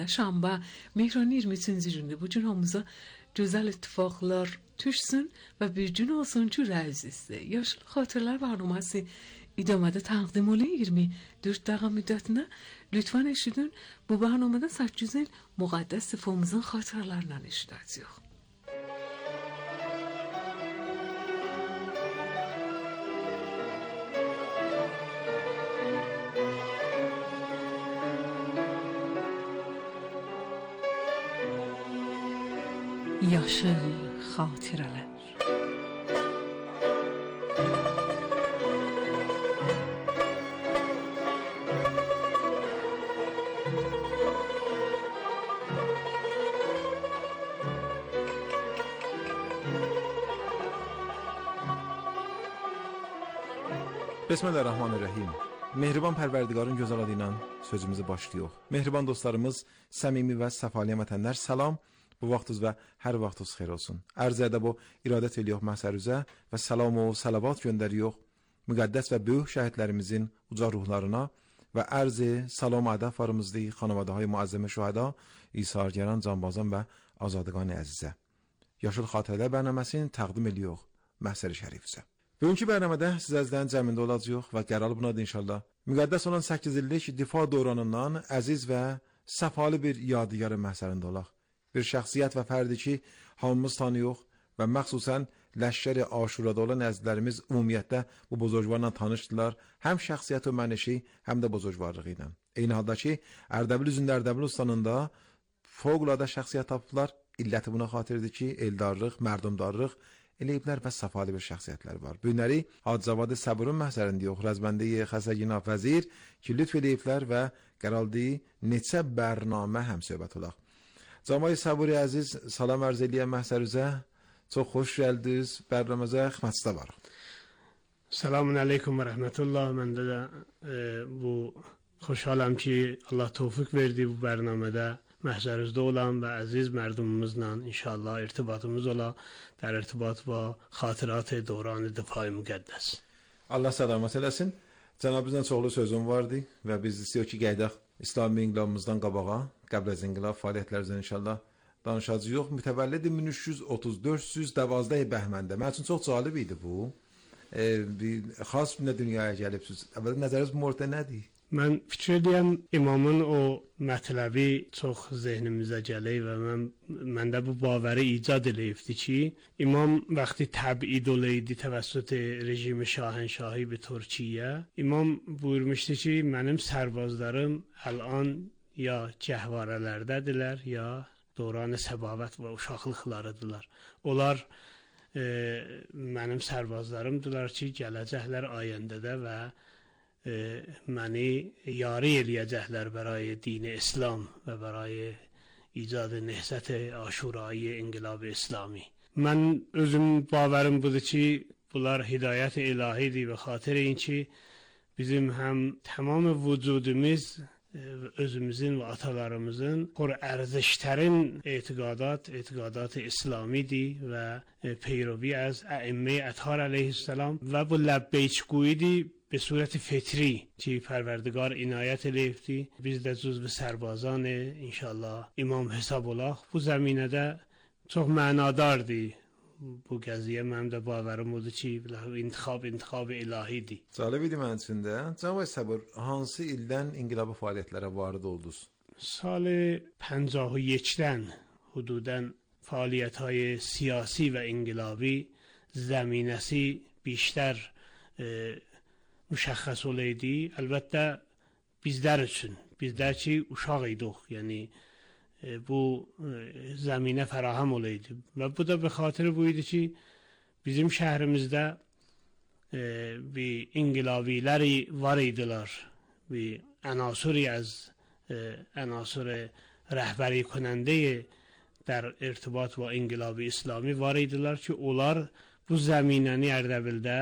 Şamba Mehran 20-ci bu gün hamımıza gözəl ittifaqlar düşsün və bir gün olsun ki, rəzizdir. Yaşlı xatirələr barnaməsi idamada təqdim olun 24 dəqiqə müddətinə. Lütfən eşidin, bu barnamada 8 il müqəddəs sifamızın xatirələrindən eşidəcəyik. Yaşıl xatirələr. Bismillahirrahmanirrahim. Mehriban Pərverdigarın gözəl adı ilə sözümüzü başlayıq. Mehriban dostlarımız, səmimi və səfali vətənlər, salam. Bu vaxtınız və hər vaxtınız xeyir olsun. Ərz edəb o iradət edirik məhsərüzə və salam o salavat göndəririk müqəddəs və böyük şəhidlərimizin uca ruhlarına və ərzi salam ədəb varımızdır xanavadahay muazzəmə şühəda, İsa'gəran, canbazan və azadqan əzizə. Yaşıl xatirələr bərnaməsini təqdim edirik məhsər-i şərifizə. Bugünkü bərnamədə sizlərdən cəmində olacağıq və qərar bunadır inşallah. Müqəddəs olan 8 illik difa dövrünündən əziz və səfalı bir yadigarı məhsərində olaq. Bir şəxsiyyət və fərdi ki, hamımız tanıyıq və məxsusən Ləşkər-i Aşurada olan əzizlərimiz ümumiyyətlə bu buzurgvarla tanışdılar, həm şəxsiyyət və mənəşi, həm də buzurgvarlığı ilə. Eyni halda ki, Ərdəbil üzündə Ərdəbil ustanında fövqəladə şəxsiyyət tapıblar, illəti buna xatirdir ki, eldarlıq, mərdumdarlıq, eləyiblər və səfalı bir şəxsiyyətlər var. Bu günləri Hacı Səbrun məhsərində yox, Rəzbəndə Xəsəgina Vəzir ki, lütf eləyiblər və qəraldi neçə bərnamə həm söhbət olaq. Cəmaət Səburi əziz, salam ərz eləyəm məhsərüzə. Çox xoş gəldiniz. Bərnaməzə xidmətdə varıq. Selamun aleyküm və rəhmətullah. Mən də bu xoşhalam ki, Allah tövfik verdi bu bərnamədə məhsərüzdə olan və əziz mərdumumuzla inşallah irtibatımız ola, در ارتباط با خاطرات دوران دفاع müqəddəs. Allah salamat eləsin. Cənabınızdan çoxlu sözüm vardı və biz istəyirik ki, gəydək İslami inqilabımızdan qabağa, qəbl az inqilab fəaliyyətlərimizdən inşallah danışacağıq. Mütəvəllid 1334-12 Bəhməndə. Mənim üçün çox cəlib idi bu. Bir xas bir dünyaya gəlibsiniz. Əvvəldə nəzəriniz bu mövzuda nədir? Mən fikir edirəm, imamın o mətləbi çox zehnimizə gəlir və məndə bu babəri icad eləyibdi ki, imam vaxtı təbid oləydi təvəssüt rejimi şahənşahi bir Türkiyə, imam buyurmuşdu ki, mənim sərbazlarım əlan ya cəhvarələrdədirlər, ya dövrən səbavət və uşaqlıqlarıdırlar. Onlar mənim sərbazlarımdırlar ki, gələcəklər ayəndədə və məni yari eləyəcəklər برای دین اسلام və برای ایجاد نهضت عاشورایی انقلاب اسلامی. Mən özüm babərim budur ki, bunlar hidayət ilahidir və xatir اینکه bizim həm tamam vücudumuz özümüzün və atalarımızın purərzişlərin etiqadat İslamidir və peyrovi az ائمه اطهار علیه السلام və bu ləbbeyçgüyüdür به صورت فطری که پروردگار عنایت eləyibdi. Biz də cüzv sərbazan inşallah İmam Hesab olaq. Bu zəminədə çox mənadardır. Bu qəziyyə mənim də babərim odur ki, intikhab ilahidir. Cəlib idi mənim üçün də. Cənab Səbur, hansı ildən inqilabi fəaliyyətlərə varid oldunuz? سال 51-dən hududən fəaliyyətهای siyasi və inqilabi zəminəsi بیشتر müşəxəs olaydı. Əlbəttə bizlər üçün, bizlər ki uşaq idik, yəni bu zəminə fərahəm olaydı. Və bu da bir xatirə bu idi ki, bizim şəhrimizdə bir inqilabiləri var idilər. Bir عناصری از عناصر رهبری کننده در ارتباط با انقلاب اسلامی var idilər ki, onlar bu zəminəni Ərdəbildə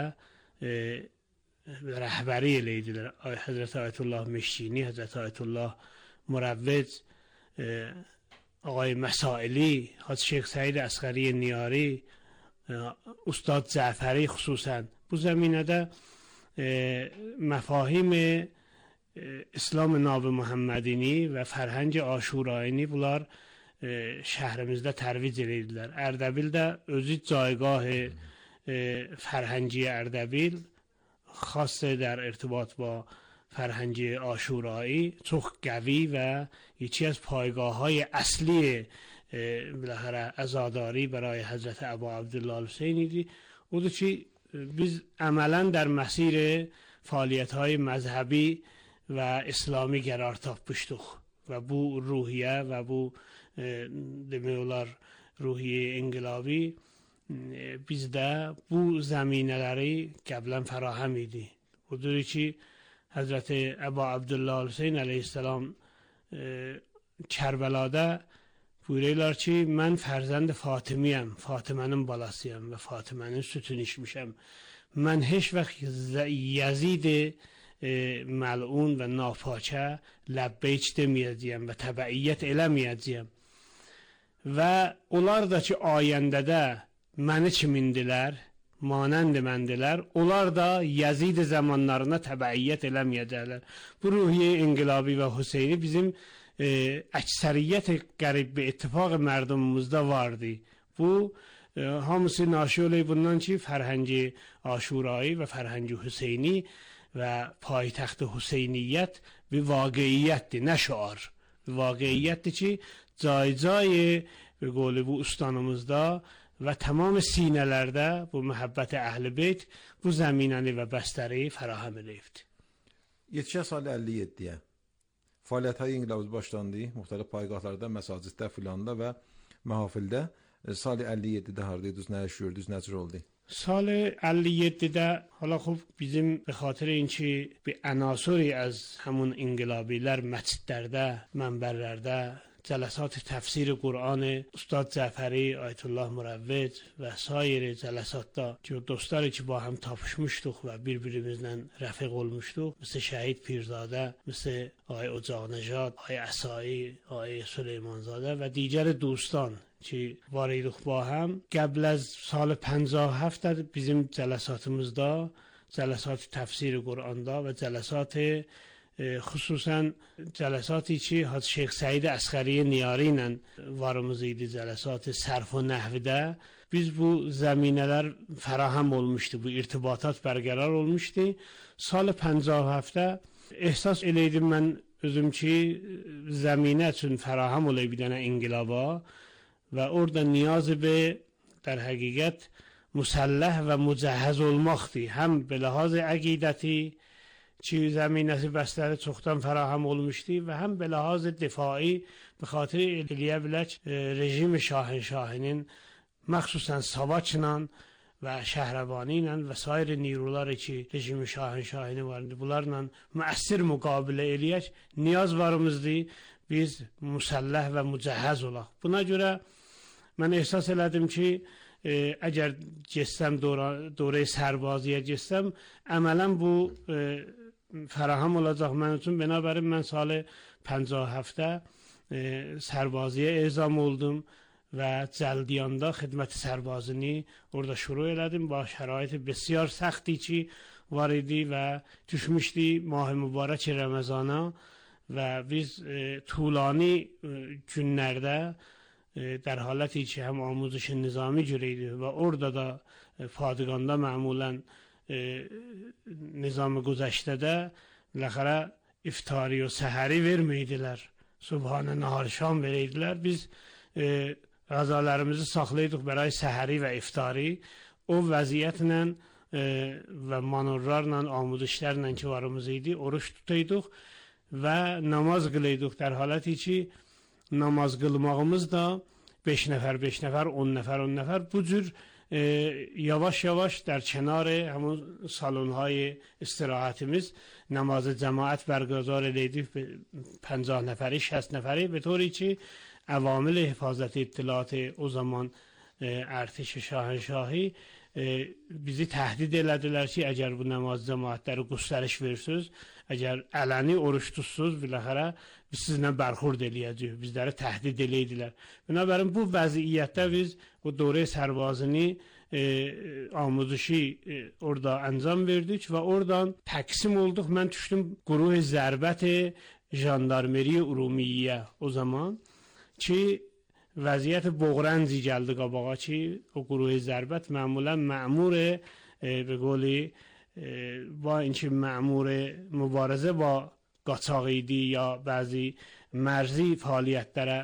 rəhbəri eləydilər. Həzrət Ayətullah Meşkini, Həzrət Ayətullah Murəvvec, آقای مسائلی، حاج شیخ سعید اصغری نیاری، استاد جعفری خصوصا bu zəminədə məfahim İslam Nab Muhammedini və Fərhəng Aşurayini bunlar şəhrimizdə tərvic edirdilər. Ərdəbildə özü caygah فرهنگی اردبیل خاصه در ارتباط با فرهنگ عاشورایی çok قوی و یکی از پایگاه‌های اصلی بالاخره عزاداری برای حضرت ابا عبدالله الحسینی دی. او چی biz عملا در مسیر فعالیت‌های مذهبی و اسلامی قرار tapmışdıq və bu ruhiyə və bu demək olar ruhiyə inqilabi bizdə bu zəminələri qəblən fərahəm idi. Odur ki, Həzrəti Əbu Abdullah Hüseyn əleyhissalam Kərbəlada buyururlar ki, mən fərzənd Fatimiyəm, Fatimənin balasıyam və Fatimənin sütünü içmişəm. Mən heç vaxt Yazid məlun və napaçə ləbbeyk deməyəcəyəm və təbəiyyət eləməyəcəyəm. Və onlar da ki, ayəndədə məni kimindilər, manənd məndilər, onlar da Yazid zamanlarına təbəiyyət eləməyəcəklər. Bu ruhiyə inqilabi və Hüseyni bizim əksəriyyət qərib bir ittifaq mərdumumuzda vardı. Bu hamısı naşi olayı bundan ki, Fərhəngi Aşurایی və Fərhəngi Hüseyni və paytaxt Hüseyniyyət bir vaqiiyyətdir, nə şuar. Bir vaqiiyyətdir ki, cay-cay به قول bu ustanımızda və tamam sinələrdə bu məhəbbət əhl-i beyt bu zəminəni və bəstəri fərahəm edibdir. Yetişən salı 57-yə fəaliyyətləri inqilabı başlandı. Müxtəlif payqahlarda, məsaciddə, filanda və məhafildə. Salı 57-də hardaydınız, nə yaşıyordunuz, necə oldu? سال 57 حالا خب bizim به خاطر اینکه به عناصری از همون انقلابیlər məscidlərdə, mənbərlərdə جلسات تفسیر قرآن استاد جعفری آیت الله مروج و سایر جلسات دا که دوستانی که با هم تاپشمشدوق و bir-birimizlə رفیق olmuşduq مثل شهید پیرزاده مثل آقای اجاق‌نژاد آقای عصایی آقای سلیمانزاده و دیگر دوستان که واریدوق با هم قبل از سال 57 bizim جلساتımızda جلسات تفسیر قرآن دا و جلسات خصوصا جلساتی که حضرت شیخ سعید اصغری نیاری ilə varımız idi جلسات صرف و nəhvdə biz bu zəminələr fərahəm olmuşdu, bu irtibatat bərqərar olmuşdu. Sal 57 ehsas eləydim mən özüm ki zəminə üçün fərahəm olayı bir dənə inqilaba və orada niyazı be در həqiqət müsəlləh və mücəhəz olmaqdır. Həm bələhaz əqidəti چی زمینه بستر çoxdan فراهم olmuşdu و هم به لحاظ دفاعی به خاطر الیه بلک رژیم شاهنشاهinin مخصوصا ساواçla و şəhrabanıyla və sair نیروları ki rejimi şahenşahini vardı bunlarla müəssir müqabilə eləyək niyaz varımızdı biz müsəlləh və mücəhəz olaq. Buna görə mən ehsas elədim ki əgər getsəm دوره سربازیه getsəm əmələn bu فراهم olacaq mən üçün. Binabərin mən salı 57 سربازیه اعزام oldum və Cəldiyanda xidmət sərbazını orada şuru elədim با şərait بسیار سختی ki var idi və düşmüşdü mah mübarək Ramazana və biz طولانی günlərdə در حالتی که هم آموزش نظامی جوریده و orada da پادگاندا معمولا نظام گذشته ده بالاخره iftari و səhəri verməyidilər. Subhanə nahar şam verirdilər. Biz غذاlarımızı saxlaydıq برای səhəri və iftari. O vəziyyətlə və manurlarla, amudişlərlə ki varımız idi, oruç tutaydıq və namaz qılaydıq در حالتی ki namaz qılmağımız da 5 nəfər, 5 nəfər, 10 nəfər, 10 nəfər bu cür yavaş-yavaş در کنار همون سالن‌های استراحتimiz namazı cemaat برگزار edildi 50 nəfəri, 60 nəfəri به طوری ki عوامل حفاظت اطلاعات o zaman ارتش شاهنشاهی bizi təhdid elədilər ki əgər bu namaz cemaatləri göstəriş versiniz, əgər ələni oruç tutsuz biləxərə biz sizinlə bərxurd eləyəcəyik, bizləri təhdid eləydilər. Binabərin bu vəziyyətdə biz bu دوره سربازını آموزشی orada انجام verdik ve oradan taksim olduk. Ben düştüm Guruh Zərbət Jandarmeri Urumiyə o zaman ki vəziyyət boğranci gəldi qabağa ki o Guruh Zərbət معمولا مأمور به قولی با اینکه مأمور مبارزه با قاچاقیدی یا بعضی مرزی فعالیتlərə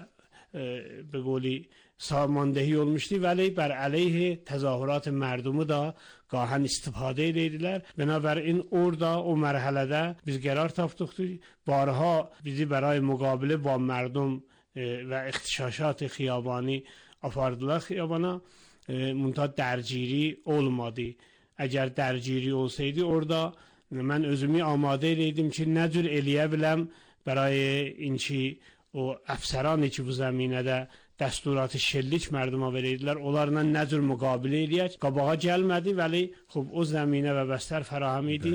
به قولی ساماندهی olmuşdu ولی بر علیه تظاهرات مردمی da gahən istifadə edirlər. Binabərin orada o mərhələdə biz qərar tapdıq. Barha bizi برای مقابله با مردم و اختشاشات خیابانی apardılar xiyabana. Munta درگیری olmadı. Əgər درگیری olsaydı orada mən özümü amadə edirdim ki nə cür eləyə biləm برای اینکه o əfsərani ki bu zəminədə dəsturatı şillik mərduma verirdilər, onlarla nə cür müqabilə eləyək. Qabağa gəlmədi, vəli xub o zəminə və bəstər fərahəm idi.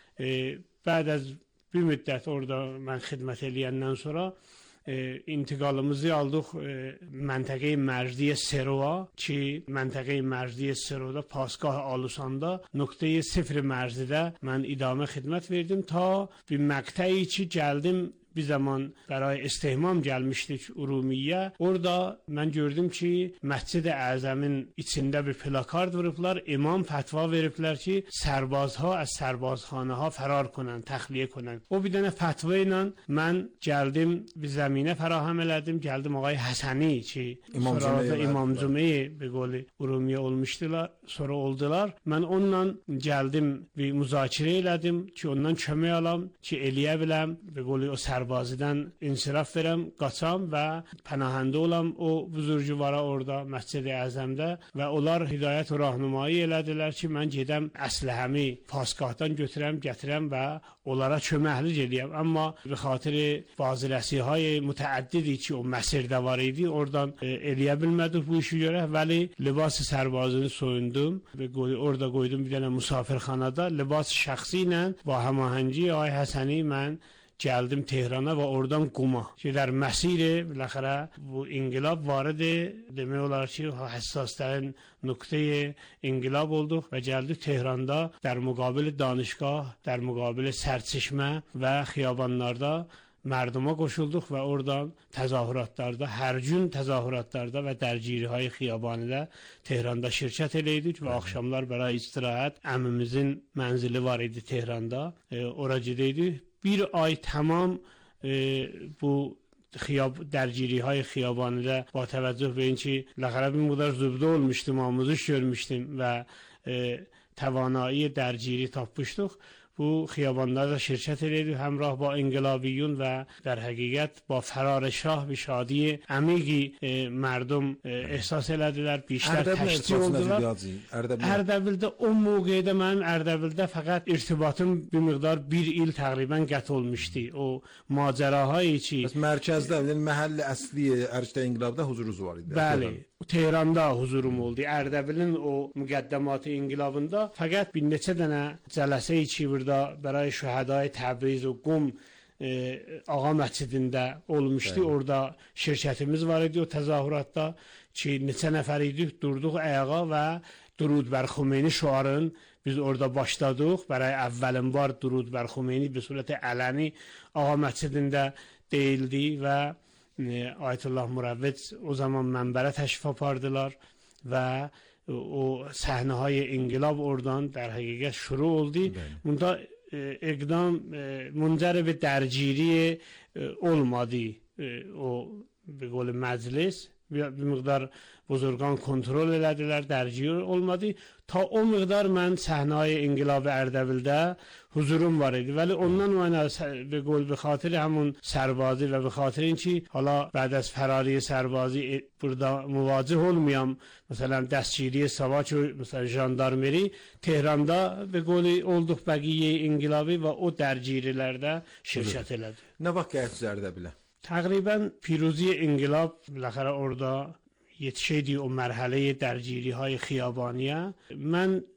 Bəd az bir müddət orada mən xidmət eləyəndən sonra intiqalımızı aldıq məntəqə mərzi Seroa ki, məntəqə mərzi Seroda Pasgah Alusanda nöqtəyi 0 mərzidə mən idamə xidmət verdim ta bir məqtəyi ki gəldim. Bir zaman برای استehmam gəlmişdik Urumiyə. Orada mən gördüm ki, Məscid-i Əzəmin içində bir plakard vurublar. İmam fətva veriblər ki, sərbazha az sərbazxanaha fərar کنن, təxliyə کنن. O bir dənə fətva ilə mən gəldim, bir zəminə fərahəm elədim. Gəldim ağay Həsəni ki, sonra İmam Cümeyi به قول Urumiyə olmuşdular, sonra oldular. Mən onunla gəldim, bir müzakirə elədim ki, ondan kömək alam ki, eləyə biləm, به قول o Sərbazıdan insiraf verəm, qaçam və pənahəndə olam o buzurguvara orada Məscid-i Əzəmdə və onlar hidayət və rahnumayı elədilər ki, mən gedəm əsləhəmi Pasgahdan götürəm, gətirəm və onlara köməklik eləyəm. Amma bir xatirə vazirəsihay mütəəddidi ki, o Məsirdə var idi, oradan eləyə bilmədik bu işi görə, vəli libas sərbazını soyundum və orada qoydum bir dənə musafirxanada, libas şəxsi ilə və həmahəngi ay Həsəni mən gəldim Tehrana və oradan Quma ki, در مسیر بالاخره bu inqilab vardı. Demək olar ki, həssaslərin nöqtəyi inqilab olduq və gəldik Tehranda در مقابل danışgah, در مقابل sərçişmə və xiyabanlarda mərduma qoşulduq və oradan təzahüratlarda, hər gün təzahüratlarda və dərgirihay xiyabanidə Tehranda şirkət eləydik və axşamlar bəra istirahət əmimizin mənzili var idi Tehranda. Ora gedəydik. Bir ay tamam bu درگیری‌های خیابانی با توجه به اینکه لغرب مقدار زبده olmuştum, آموزش görmüştüm ve توانایی درگیری tapmışdıq. Bu xiyabanlarda şirkət edirdik həmrah با انقلابیون و در حقیقت با فرار شاه به شادی عمیقی مردم احساس elədilər, بیشتر təşkil oldular. Ərdəbildə o موقعdə mənim Ərdəbildə fəqət irtibatım bir miqdar bir il təqribən qət olmuşdu. O macərahay ki mərkəzdə, yəni məhəllə əsli Ərçdə inqilabda huzurunuz var idi. Bəli. Tehranda huzurum oldu. Ərdəbilin o müqəddəmatı inqilabında fəqət bir neçə dənə cələsə ki burada برای şəhədai Təbriz و Qum Ağa məscidində olmuşdu. Orada şirkətimiz var idi o təzahüratda ki neçə nəfər idik, durduq ayağa və Durud bər Xomeyni şuarın biz orada başladıq. برای əvvəlin var Durud bər Xomeyni bir surət ələni Ağa məscidində deyildi və Ayətullah Murəvvəc o zaman mənbərə təşrif apardılar və o səhnəهای inqilab oradan در حقیقت شروع oldu. Bunda اقدام منجر به درگیری olmadı. O به قول مجلس bir miqdar buzurgan kontrol elədilər, dərgir olmadı. Ta o miqdar mən səhnəyə inqilab Ərdəbildə huzurum var idi. Vəli ondan mənə به قول به خاطر همون سربازی və به خاطر اینکه حالا بعد از فراری سربازی burada müvacih olmayam. Məsələn dəstgiri Savaç məsələn jandarmeri Tehranda به قول olduq bəqiyyə inqilabı və o dərgirlərdə şirkət elədi. Nə vaxt gəldi Ərdəbilə? تقریبا پیروزی انقلاب بالاخره orada yetişeydi o mərhələyə dərgirihay xiyabaniyə. Mən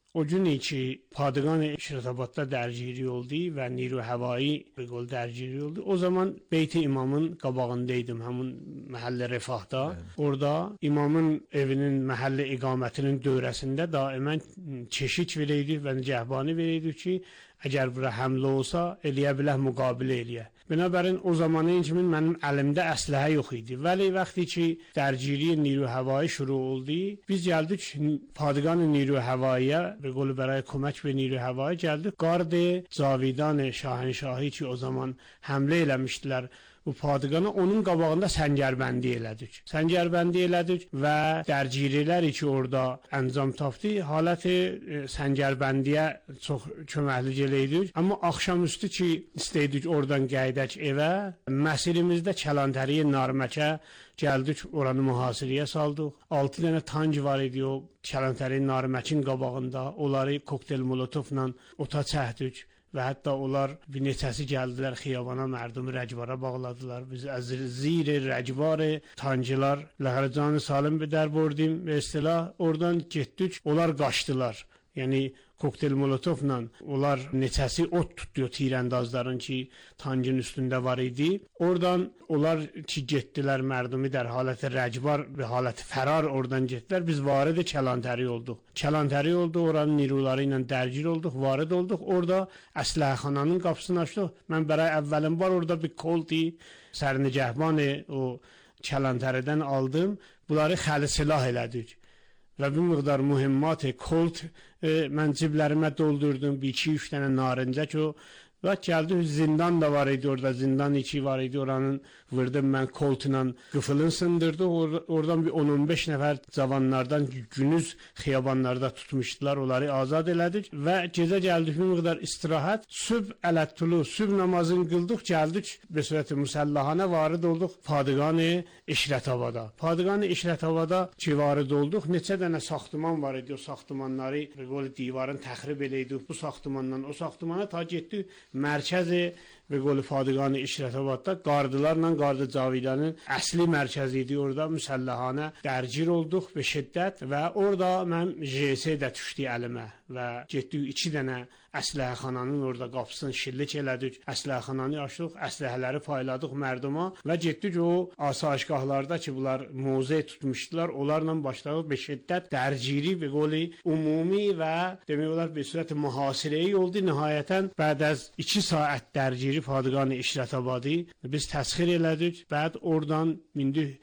o günü ki Padığan İşratabadda dərgiri oldu və Niru Həvai Begol dərgiri oldu. O zaman Beyt-i İmamın qabağındaydım, həmin məhəllə Refahda. Orada imamın evinin məhəllə iqamətinin dövrəsində daimən çeşik verirdik və nigahbani verirdik ki, əgər bura həmlə olsa, eləyə bilər, müqabilə eləyə. Binabərin o zamanın kimi mənim əlimdə əsləhə yox idi. Vəli vaxtı ki dərgiri Niru Həvai şuru oldu, biz gəldik Padığan Niru Həvaiyə və qolu bərای kömək və Niru Həvai gəldik. Qardı Cavidan Şahinşahi ki o zaman həmlə eləmişdilər. Bu Padığana onun qabağında səngərbəndi elədik. Səngərbəndi elədik və dərgirilər ki orada əncam tapdı. Haləti səngərbəndiyə çox köməklik eləydik. Amma axşamüstü ki istəydik oradan gəydək evə, məsirimizdə Kələntəriyə Narməkə gəldik, oranı mühasirəyə saldıq. 6 dənə tank var idi o Kələntəriyə Narməkin qabağında. Onları kokteyl molotovla ota çəkdik. Və hətta onlar bir neçəsi gəldilər xiyabana, mərdumi rəcvara bağladılar. Biz az zir rəcvar tancılar ləhərcanı salim bir dər bordim və istilah oradan getdik. Onlar qaçdılar. Yəni kokteyl molotovla onlar neçəsi ot tutuyor tirəndazların ki tancın üstündə var idi. Oradan onlar ki getdilər mərdumi der haləti rəcvar və haləti fərar oradan getdilər. Biz varid Kələntəri olduq. Kələntəri oldu, oranın niruları ilə dərgir olduq, varid olduq. Orada əsləhəxananın qapısını açdıq. Mən bəray əvvəlim var orada bir kolti sərnigəhbanı o Kələntəridən aldım. Bunları xəli silah elədik. Və bir miqdar mühimmat kolt mən ciblərimə doldurdum, bir 2-3 dənə narıncə ki o və gəldi zindan da var idi orada, zindan içi var idi, oranın vurdım mən koltla qıfılın sındırdı, oradan bir 10-15 nəfər cavanlardan günüz xiyabanlarda tutmuşdular, onları azad elədik və gecə gəldik bir miqdar istirahət, sübh ələttulu, sübh namazını qıldıq, gəldik bəsurəti müsəllahanə varid olduq Padığan-ı İşrətabada. Padığan-ı İşrətabada ki varid olduq, neçə dənə saxtıman var idi, o saxtımanları divarın təxrib eləydik, bu saxtımandan o saxtımana ta getdik mərkəzi və qolu Padığan İşrətabadda qardılarla Qardı Cavidanın əsli mərkəzi idi. Orada müsəllahanə dərgir olduq və şiddət və orada mən JS də düşdü əlimə və getdik 2 dənə əsləhəxananın orada qapısını şillik elədik, əsləhəxananı açdıq, əsləhələri payladıq mərduma və getdik o asayişgahlarda ki bunlar muzey tutmuşdular, onlarla başladıq və şiddət dərgiri və qolu ümumi və demək olar bir sürət mühasirəyi oldu. Nihayətən bəd az 2 saat dərgiri Padığan İşrətabadı biz təsxir elədik. Bəd oradan mindik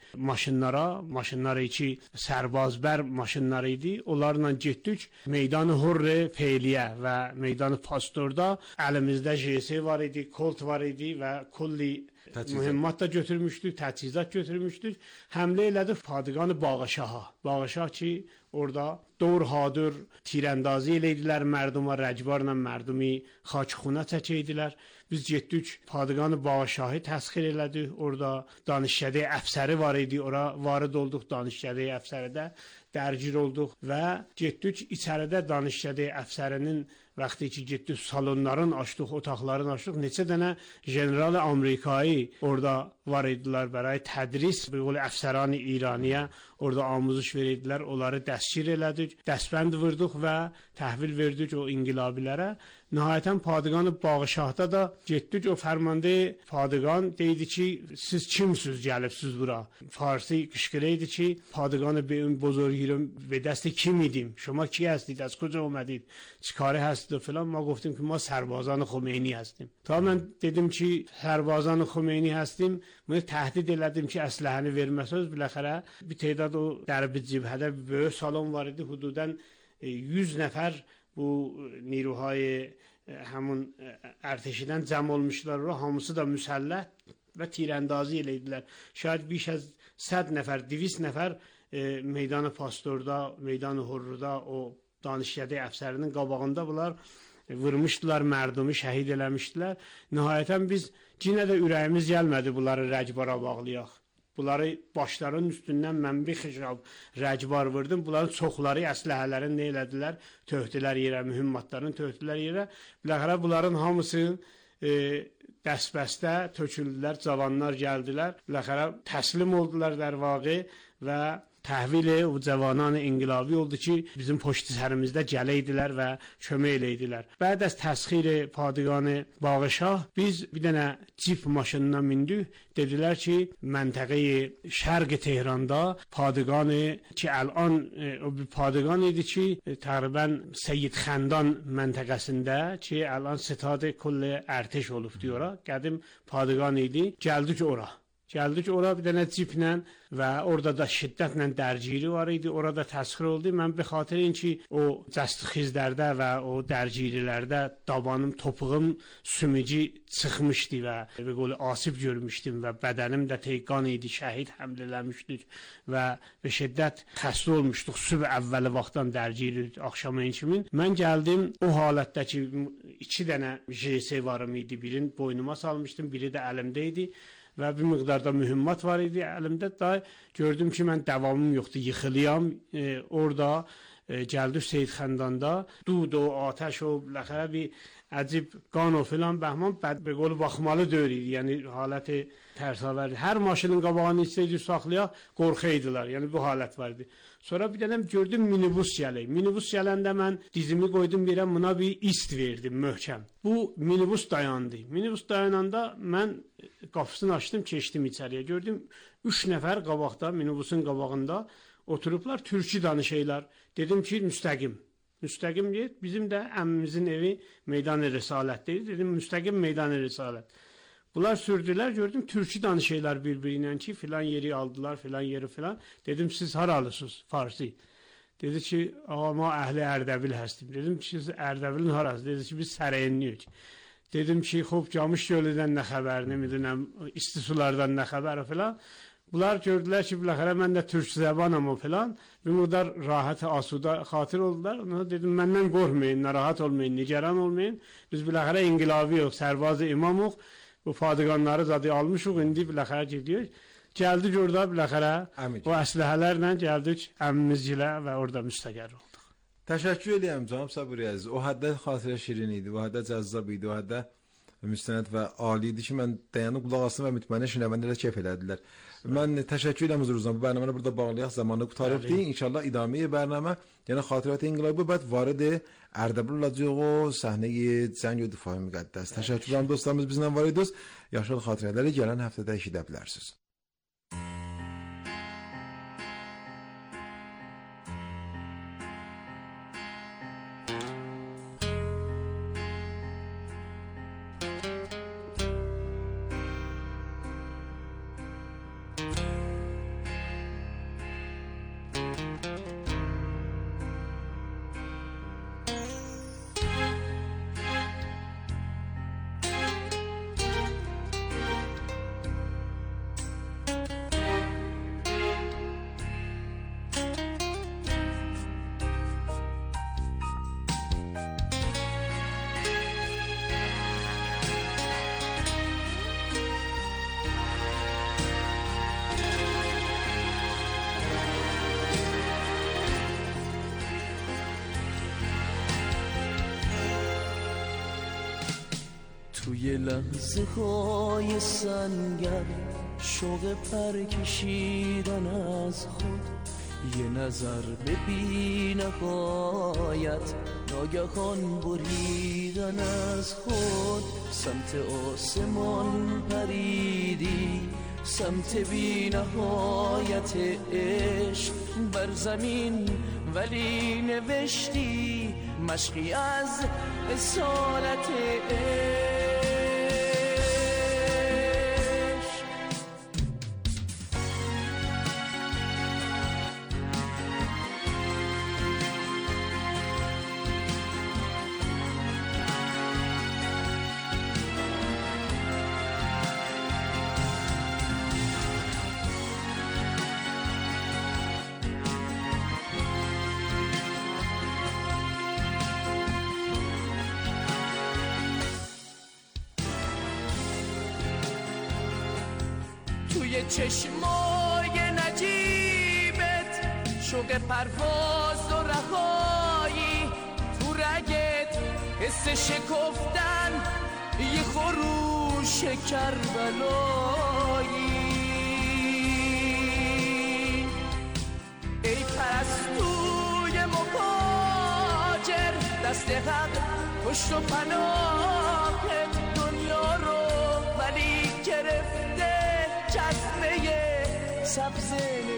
maşınlara ki sərbazbər maşınları idi. Onlarla getdik Meydan-ı Hurr Feyliyə və Meydan-ı Pastorda əlimizdə JS var idi, kolt var idi və kulli mühimmat da götürmüşdük, təchizat götürmüşdük. Həmlə elədik Padığan Bağışaha. Bağışah ki orada doğru-hadur tirəndazı eləydilər mərduma, rəcvarla mərdumi xaçxuna çəkəydilər. Biz getdik Padığan Bağışahı təsxir elədik. Orada danışgədə əfsəri var idi. Ora varid olduq danışgədə əfsəridə. Dərgir olduq və getdik içəridə danışgədə əfsərinin vaxtı ki getdik salonların açdıq, otaqların açdıq. Neçə dənə general Amerikayı orada var idilər bəray tədris, bir qol əfsərani İraniyə orada amuzuş verirdilər. Onları dəstgir elədik, dəstbənd vurduq və təhvil verdik o inqilabilərə. Nihayətən Padığan Bağışahda da getdik, o fərmanda Padığan deydi ki, siz kimsiniz gəlibsiz bura? Farsi qışqırıydı ki, Padığan beyin bozorgirəm ve dست kim idim? شما کی هستید؟ از کجا اومدید؟ چیکاره هستید و فلان؟ ما گفتیم که ما سربازان خمینی هستیم. تا من دیدم که سربازان خمینی هستیم، من تهدید elədim ki, əsləhəni verməsəz, biləxərə bir تعداد o dərbi cibhədə böyük salon var idi, hududan 100 nəfər bu نیروهای همون ارتشیدن جمع olmuşlar رو، hamısı da müsəlləh və tirəndazı eləydilər. Şayad بیش از 100 nəfər, 200 nəfər Meydan-ı Pastorda, Meydan-ı Hurruda o danışgədə əfsərinin qabağında bunlar vurmuşdular, mərdumi şəhid eləmişdilər. Nihayətən biz yenə də ürəyimiz gəlmədi bunları rəcbara bağlayaq. Bunları başlarının üstündən mən bir xışab rəcbar vurdum. Bunların çoxları əsləhələrin nə elədilər? Töhdülər yerə, mühimmatların töhdülər yerə. Biləxərə bunların hamısı dəstbəstə töküldülər, cavanlar gəldilər. Biləxərə təslim oldular dərvaqi və təhvil o cavanlar inqilabi oldu ki, bizim poşt sərimizdə gələydilər və kömək eləydilər. Bəd az təsxir padığan Bağışah biz bir dənə cip maşınına mindik. Dedilər ki, məntəqə Şərq Tehranda padığan ki, الان o bir padığan idi ki, təqribən Seyyid Xəndan məntəqəsində ki, الان ستاد کل ارتش olubdu ora. Qədim padığan idi. Gəldik ora. Gəldik ora bir dənə ciplə və orada da şiddətlə dərgiri var idi. Orada təsxir oldu. Mən bir xatir ki, o cəstixizlərdə və o dərgirilərdə dabanım, topuğum sümücü çıxmışdı və bir qolu asib görmüşdüm və bədənim də teyqan idi. Şəhid həml eləmişdik və bir şiddət xəstə olmuşduq. Sübh əvvəli vaxtdan dərgiri axşamın kimin. Mən gəldim o halətdə ki, 2 dənə JS varım idi. Birini boynuma salmışdım, biri də əlimdə idi. Və bir miqdarda mühimmat var idi əlimdə. Da gördüm ki, mən davamım yoxdur, yıxılıyam. Orada gəldik Seyyid Xəndanda. Dud o, atəş o, biləxərə bir əcib qan o filan bəhman. Bir qolu baxmalı deyil idi. Yəni, haləti tərsaverdi. Hər maşının qabağını istəyəcək saxlayaq, qorxaydılar. Yəni, bu halət var idi. Sonra bir dənəm gördüm minibus gələk. Minibus gələndə mən dizimi qoydum bir buna bir ist verdim möhkəm. Bu minibus dayandı. Minibus dayananda mən qapısını açdım, keçdim içəriyə. Gördüm 3 nəfər qabaqda, minibusun qabağında oturublar, türkçü danışırlar. Dedim ki, müstəqim. Müstəqim deyir, bizim də əmmimizin evi Meydan-ı Risalətdir. Dedim, müstəqim Meydan-ı Risalət. Bunlar sürdülər, gördüm türkçü danışırlar bir-birinə ki, filan yeri aldılar, filan yeri filan. Dedim, siz haralısınız? Farsi. Dedi ki, ama əhli Ərdəbil həstim. Dedim ki, siz Ərdəbilin harası? Dedi ki, biz Sərəyinliyik. Dedim ki, xop, Camış gölüdən nə xəbər, nə bilirəm, istisulardan nə xəbər filan. Bunlar gördülər ki, biləxərə mən də türk zəbanam o filan. Bir müqdar rahat, asuda xatir oldular. Ona dedim, məndən qorxmayın, narahat olmayın, nigaran olmayın. Biz biləxərə inqilabi yox, sərbazı imamıq. Bu padığanları zadı almışıq, indi biləxərə gidiyoruz. Gəldik orada biləxərə, o əsləhələrlə gəldik əmmimizcilə və orada müstəqər olduq. Təşəkkür edirəm canım Saburi əziz. O həddə xatirə şirin idi, o həddə cəzzab idi, o həddə müstənəd və ali idi ki, mən dayanıb qulaq asdım və mütmənə şinəvəndə keyf elədilər. Mən təşəkkür edirəm huzurunuzdan. Bu bərnaməni burada bağlayaq, zamanı qutarıbdır. İnşallah idamə bərnamə, yəni xatirət inqilabı bəd varid Ərdəbil olacaq o səhnəyi Cəng və Difai Müqəddəs. Təşəkkürlər dostlarımız bizlə var idiniz. Yaşıl xatirələri gələn həftədə eşidə bilərsiniz. توی لحظه های سنگر شوق پر کشیدن از خود یه نظر به بی نهایت ناگهان بریدن از خود سمت آسمان پریدی سمت بی نهایت عشق بر زمین ولی نوشتی مشقی از اصالت عشق توی چشمای نجیبت شوق پرواز و رهایی تو رگت حس شکفتن یه خروش کربلایی دست حق پشت و پناه دنیا رو، ولی گرفته چشمه سبز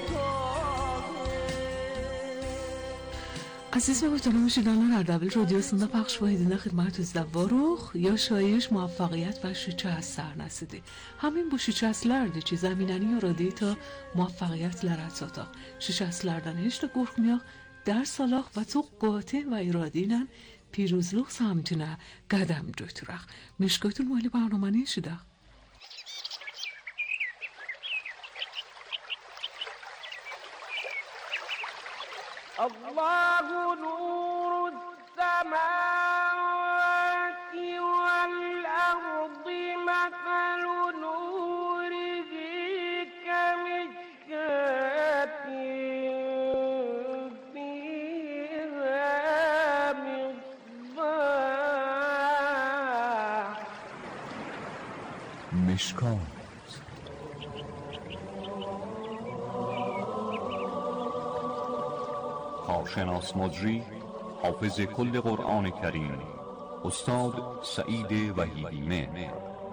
عزیز و محترم شنوندگان، اردبیل رادیو سنده پخش واحدینه خدمت از دواروخ یا شایش موفقیت و شیچه از سر نسیده. همین bu şiçe aslardı ki zaminəni yaradı ta muvaffaqiyətlər çataq. Şiçe aslardan heç də qorxmayaq, dərs alaq və çox qüvvətli və iradə ilə piruzluq samtinə qədəm götürək. Meşgul mali برنامه‌نی eşidək. الله نور السماوات والأرض مثل نوره كمشكاة فيها مصباح مشکات کارشناس مجری حافظ کل قرآن کریم استاد سعید وحیدی مهر.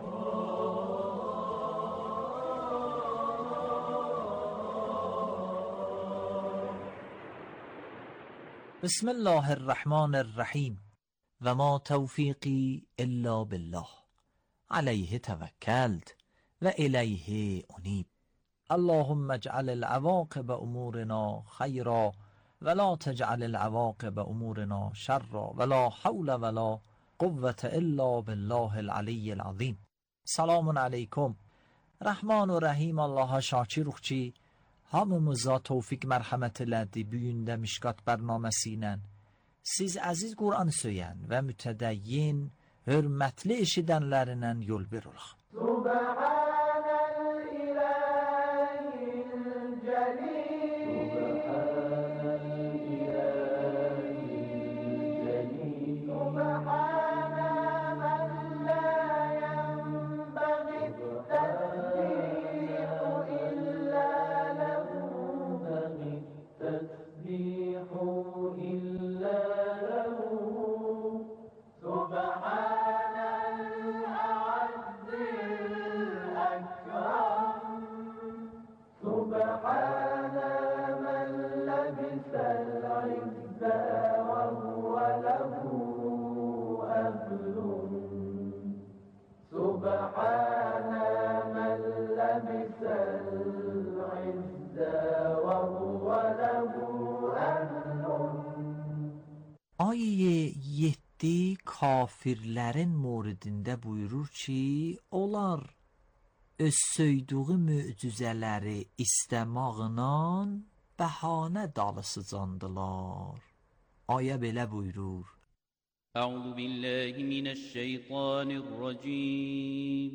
بسم الله الرحمن الرحیم و ما توفیقی الا بالله علیه توکلت و الیه انیب. اللهم اجعل العواقب امورنا خیرا ولا تجعل العواقب امورنا شرا ولا حول ولا قوة الا بالله العلی العظیم. سلام علیکم. Rəhman və Rəhim Allaha şakiruq ki, hamımıza tövfiq mərhəmət elədi büyündə Mişkat bərnaməsi ilə. Siz əziz Qur'an söyən və mütədəyyin, hörmətli eşidənlərinə yol verirək. Ayəyə 7 kafirlərin moridində buyurur ki, onlar öz söydüğü möcüzələri istəmağla bəhanə dalısıcandılar. Ayə belə buyurur. Əuzu billahi mineşşeytanirracim.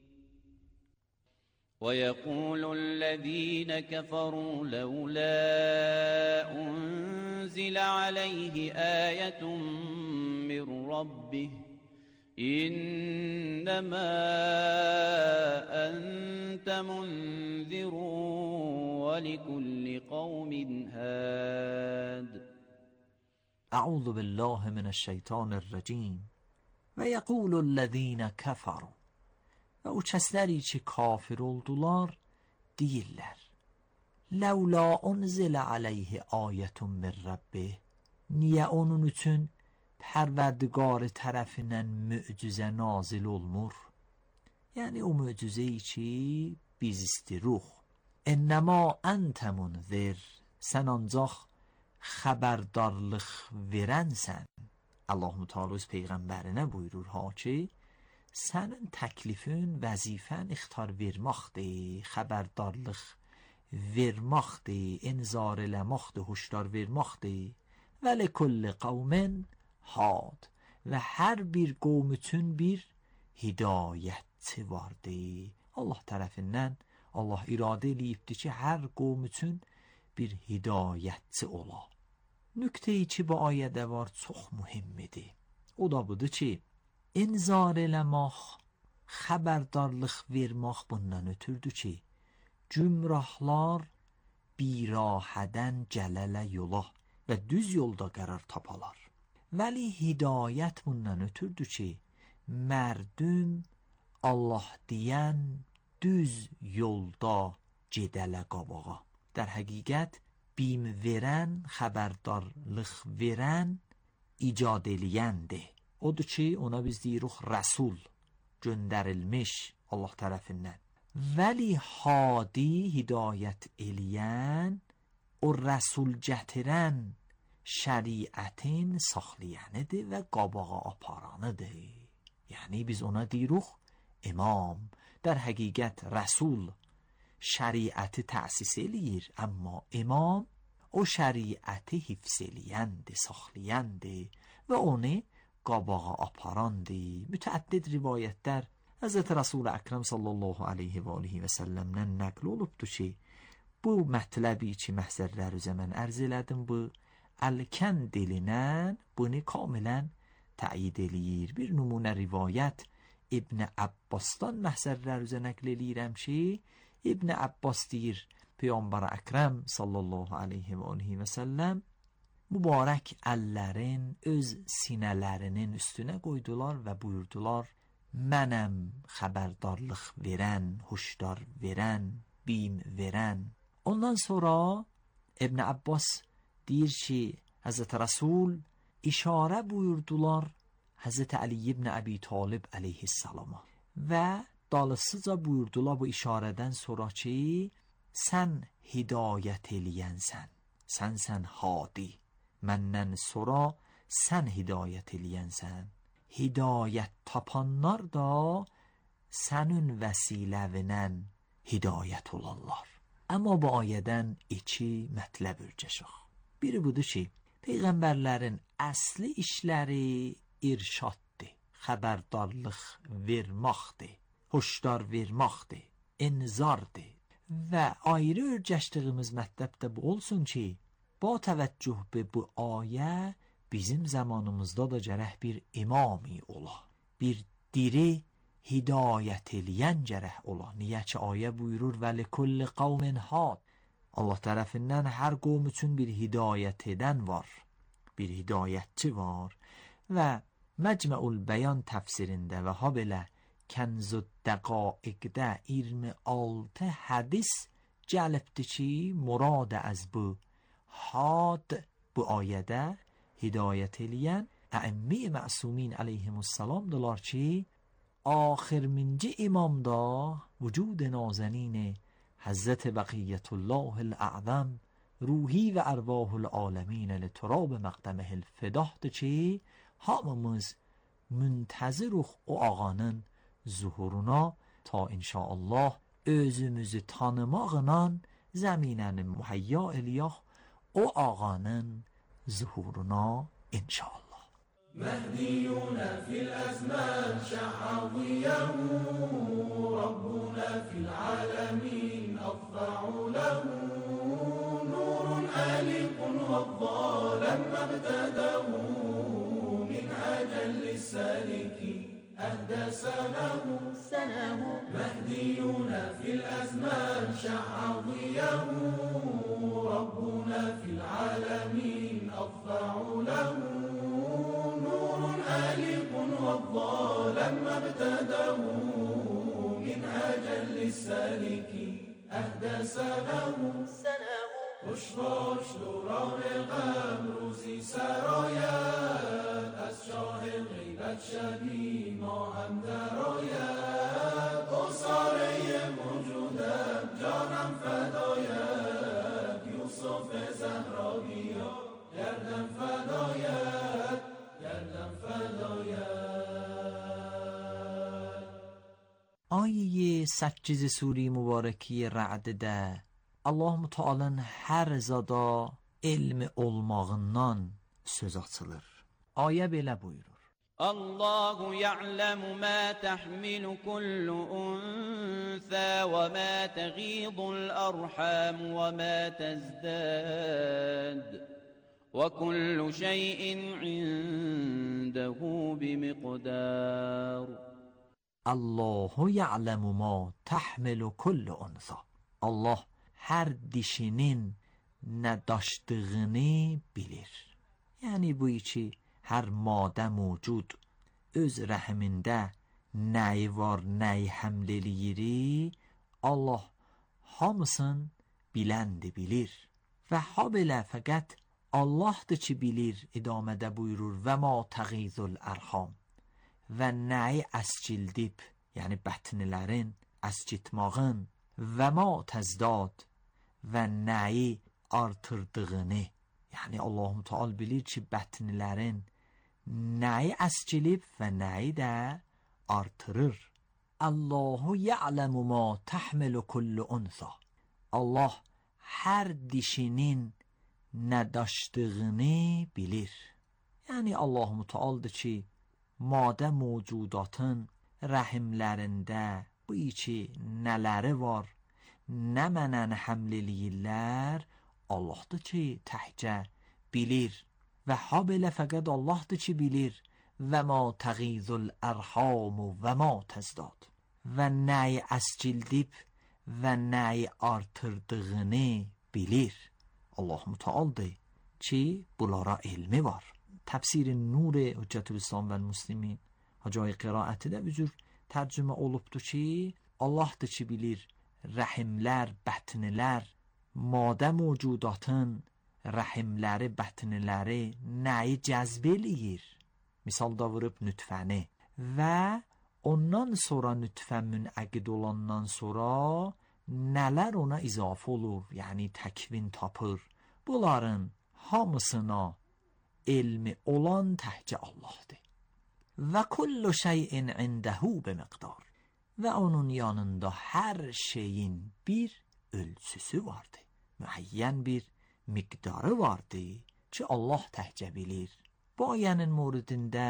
وَيَقُولُ الَّذِينَ كَفَرُوا لَوْلَا أُنْزِلَ عَلَيْهِ آيَةٌ مِّن رَّبِّهِ إِنَّمَا أَنْتَ مُنذِرٌ وَلِكُلِّ قَوْمٍ هَادٍ. أعوذ بالله من الشيطان الرجيم. وَيَقُولُ الَّذِينَ كَفَرُوا. Və o kəsləri ki kafir oldular deyirlər, Ləvla unzilə aleyhi ayətun min Rabbih. Niyə onun üçün Pərverdigarı tərəfindən möcüzə nazil olmur? Yəni o möcüzəyi ki biz istəyirik. İnnəma əntə munzir. Sən ancaq xəbərdarlıq verənsən. Allah-u Teala öz peyğəmbərinə buyurur ha ki, sənin təklifin, vəzifən ixtar vermaqdır, xəbərdarlıq vermaqdır, inzar eləmaqdır, huşdar vermaqdır. Və likulli qavmin had. Və hər bir qovm üçün bir hidayətçi vardır. Allah tərəfindən Allah iradə eləyibdir ki, hər qovm üçün bir hidayətçi ola. Nüktəyi ki, bu ayədə var, çox mühimmidir. O da budur ki, İnzar eləmək, xəbərdarlıq vermək bundan ötürdür ki, cümrahlar birahədən gələlə yola və düz yolda qərar tapalar. Vəli hidayət bundan ötürdü ki, mərdüm Allah deyən düz yolda gedələ qabağa. در həqiqət bim verən, xəbərdarlıq verən, icad eləyəndir. Odur ki, ona biz deyirik rəsul, göndərilmiş Allah tərəfindən. Vəli hadi hidayət eləyən, o rəsul gətirən şəriətin saxlayanıdır və qabağa aparanıdır. Yəni biz ona deyirik imam. در həqiqət rəsul şəriəti təsis eləyir, amma imam o şəriəti hifz eləyəndir, saxlayandır və onu qabağa aparandır. Mütəəddid rivayətlər Həzrət Rasul Əkrəm sallallahu aleyhi və aleyhi və səlləmdən nəql olubdur ki, bu mətləbi ki, məhzərlər üzə mən ərz elədim, bu Əlkən dilindən bunu kamilən təyid eləyir. Bir nümunə rivayət İbn Abbasdan məhzərlər üzə nəql eləyirəm ki, İbn Abbas deyir, Peyğəmbər Əkrəm sallallahu aleyhi və aleyhi və səlləm mübarək əllərin öz sinələrinin üstünə qoydular və buyurdular, mənəm xəbərdarlıq verən, huşdar verən, bim verən. Ondan sonra İbn Abbas deyir ki, Həzrət Rasul işarə buyurdular Həzrət Əli ibn Əbi Talib əleyhissalama və dalısıca buyurdular bu işarədən sonra ki, sən hidayət eləyənsən, sən hadi, məndən sonra sən hidayət eləyənsən. Hidayət tapanlar da sənin vəsiləvinən hidayət olarlar. Amma bu ayədən iki mətləb örcəşək. Biri budur ki, Peyğəmbərlərin əsli işləri irşaddır, xəbərdarlıq vermaqdır, hoşdar vermaqdır, inzardır. Və ayrı örcəşdiyimiz mətləb də bu olsun ki, ba təvəccüh be bu ayə bizim zamanımızda da gərək bir imami ola, bir diri hidayət eləyən gərək ola. Niyə ki ayə buyurur və likulli qavmin had, Allah tərəfindən hər qovm üçün bir hidayət edən var, bir hidayətçi var. Və Məcməul Bəyan təfsirində və ha belə Kənzud Dəqaiqdə 26 hədis gəlibdir ki, murad az bu had bu ayədə hidayət eləyən əimmi məsumin əleyhimussalamdılar ki, آخرمنجی امام دا وجود نازنین حضرت بقیت الله الاعظم ruhi ve ervahul alemin لتراب مقدمه الفداهdır ki hamımız müntəziruq o ağanın zuhuruna ta inşallah özümüzü tanımaqla zəminəni mühəyya eləyək o ağanın zuhuruna inşallah. مهديون في الأزمان شحاويه ربنا في العالمين أطفع له نور آلق وضى لما ابتدأه من أجل السالك أهدى سنه مهديون في الأزمان شحاويه ربنا في العالمين أطفع له لما ابتدأوا من أجل السالك أهدى سنه خوش دوران غم روزی سرایت از شاه غیبت شبی ما هم درآید گساره موجودم جانم فدایت یوسف زهرا بیا گردم فدایت گردم فدایت. آیه 8 سوره mübarəki Ra'ddə Allah Teala'nın hər zada elmi olmağından söz açılır. Ayə belə buyurur. الله يعلم ما تحمل كل أنثى وما تغيض الأرحام وما تزداد وكل شيء عنده بمقدار. الله يعلم ما تحمل كل أنثى. Allah hər dişinin nə daşdığını bilir. Yəni bu ki hər madə mövcud öz rəhimində nəyi var, nəyi həml eləyir, Allah hamısın biləndir, bilir. Və ha belə fəqət Allahdır ki bilir, idamədə buyurur və ma təğizul ərham, və nəyi əscildib, yəni bətnilərin əscitmağın, və ma təzdad, və nəyi artırdığını, yəni Allah-u Teala bilir ki bətnilərin nəyi əscilib və nəyi də artırır. Allahu ya'lemu ma tahmilu kullu unsa. Allah hər dişinin nə daşdığını bilir. Yəni Allah-u Teala'dır ki madə mövcudatın rəhimlərində bu içi nələri var, nə mənən həml eləyirlər, Allah'dır ki təhcə bilir. Və ha belə fəqət Allah'dır ki bilir. Və ma təğizul ərham və ma təzdad, və nəyi əscildib və nəyi artırdığını bilir. Allah-u Teala'dır ki bunlara elmi var. Təfsir-i Nur Hüccətül-İslam və Müslimin Hacay qiraəti də üzür tərcümə olubdur ki Allah'dır ki bilir rəhimlər, bətnilər, madə mövcudatın rəhimləri, bətniləri nəyi cəzb eləyir. Misal da vurub nütfəni və ondan sonra nütfə münəqid olandan sonra nələr ona izafə olur, yəni təkvin tapır. Bunların hamısına elmi olan təhcə Allah'dır. Və kullu şeyin indəhu bimiqdar, və onun yanında hər şeyin bir ölçüsü vardır, müəyyən bir miqdarı vardır ki Allah təhcə bilir. Bu ayənin mövridində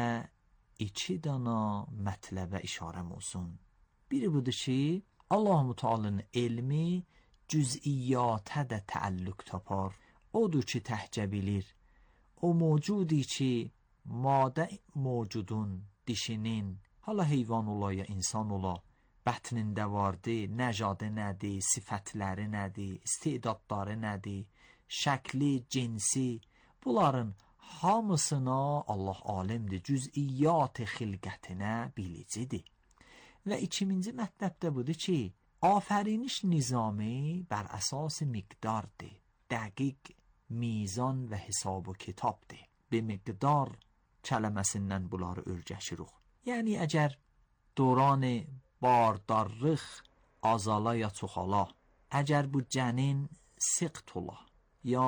2 dana mətləbə işarəm olsun. Biri budur ki Allah-u Teala'nın elmi cüz'iyyata da təəllüq tapar. Odur ki təhcə bilir. O mövcudi ki madə mövcudun, dişinin, hala heyvan ola ya insan ola, bətnində vardı, nəcadı nədir, sifətləri nədir, istedadları nədir, şəkli, cinsi, bunların hamısına Allah alimdir, cüz'iyyat xilqətinə bilicidir. Və ikinci mətləbdə budur ki, afəriniş nizamı bər əsas miqdardır, dəqiq mizan və hesab و kitabdır. Be miqdar kələməsindən bunları örgəşirik. Yəni əgər döran bardarlıq azala ya çoxala, əgər bu cənin siqt ola ya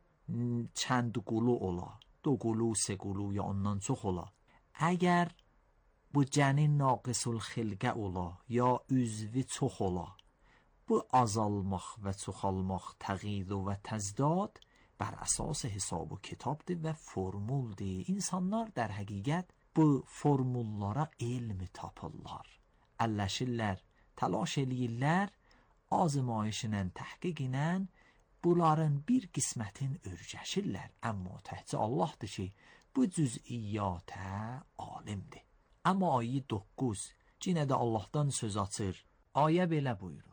çənd qulu ola, 2 qulu, 3 qulu ya ondan çox ola, əgər bu cənin naqısul xilqə ola ya üzvi çox ola, bu azalmaq və çoxalmaq, təğyir və təzdad bər əsas hesab و kitabdır və formuldur. İnsanlar در həqiqət bu formullara elmi tapırlar, əlləşirlər, təlaş eləyirlər, azmayışla, təhqiq ilə bunların bir qismətin örgəşirlər. Amma təhcə Allah'dır ki bu cüz'iyyata alimdir. Amma ayə 9 yenə də Allah'dan söz açır. Ayə belə buyurur.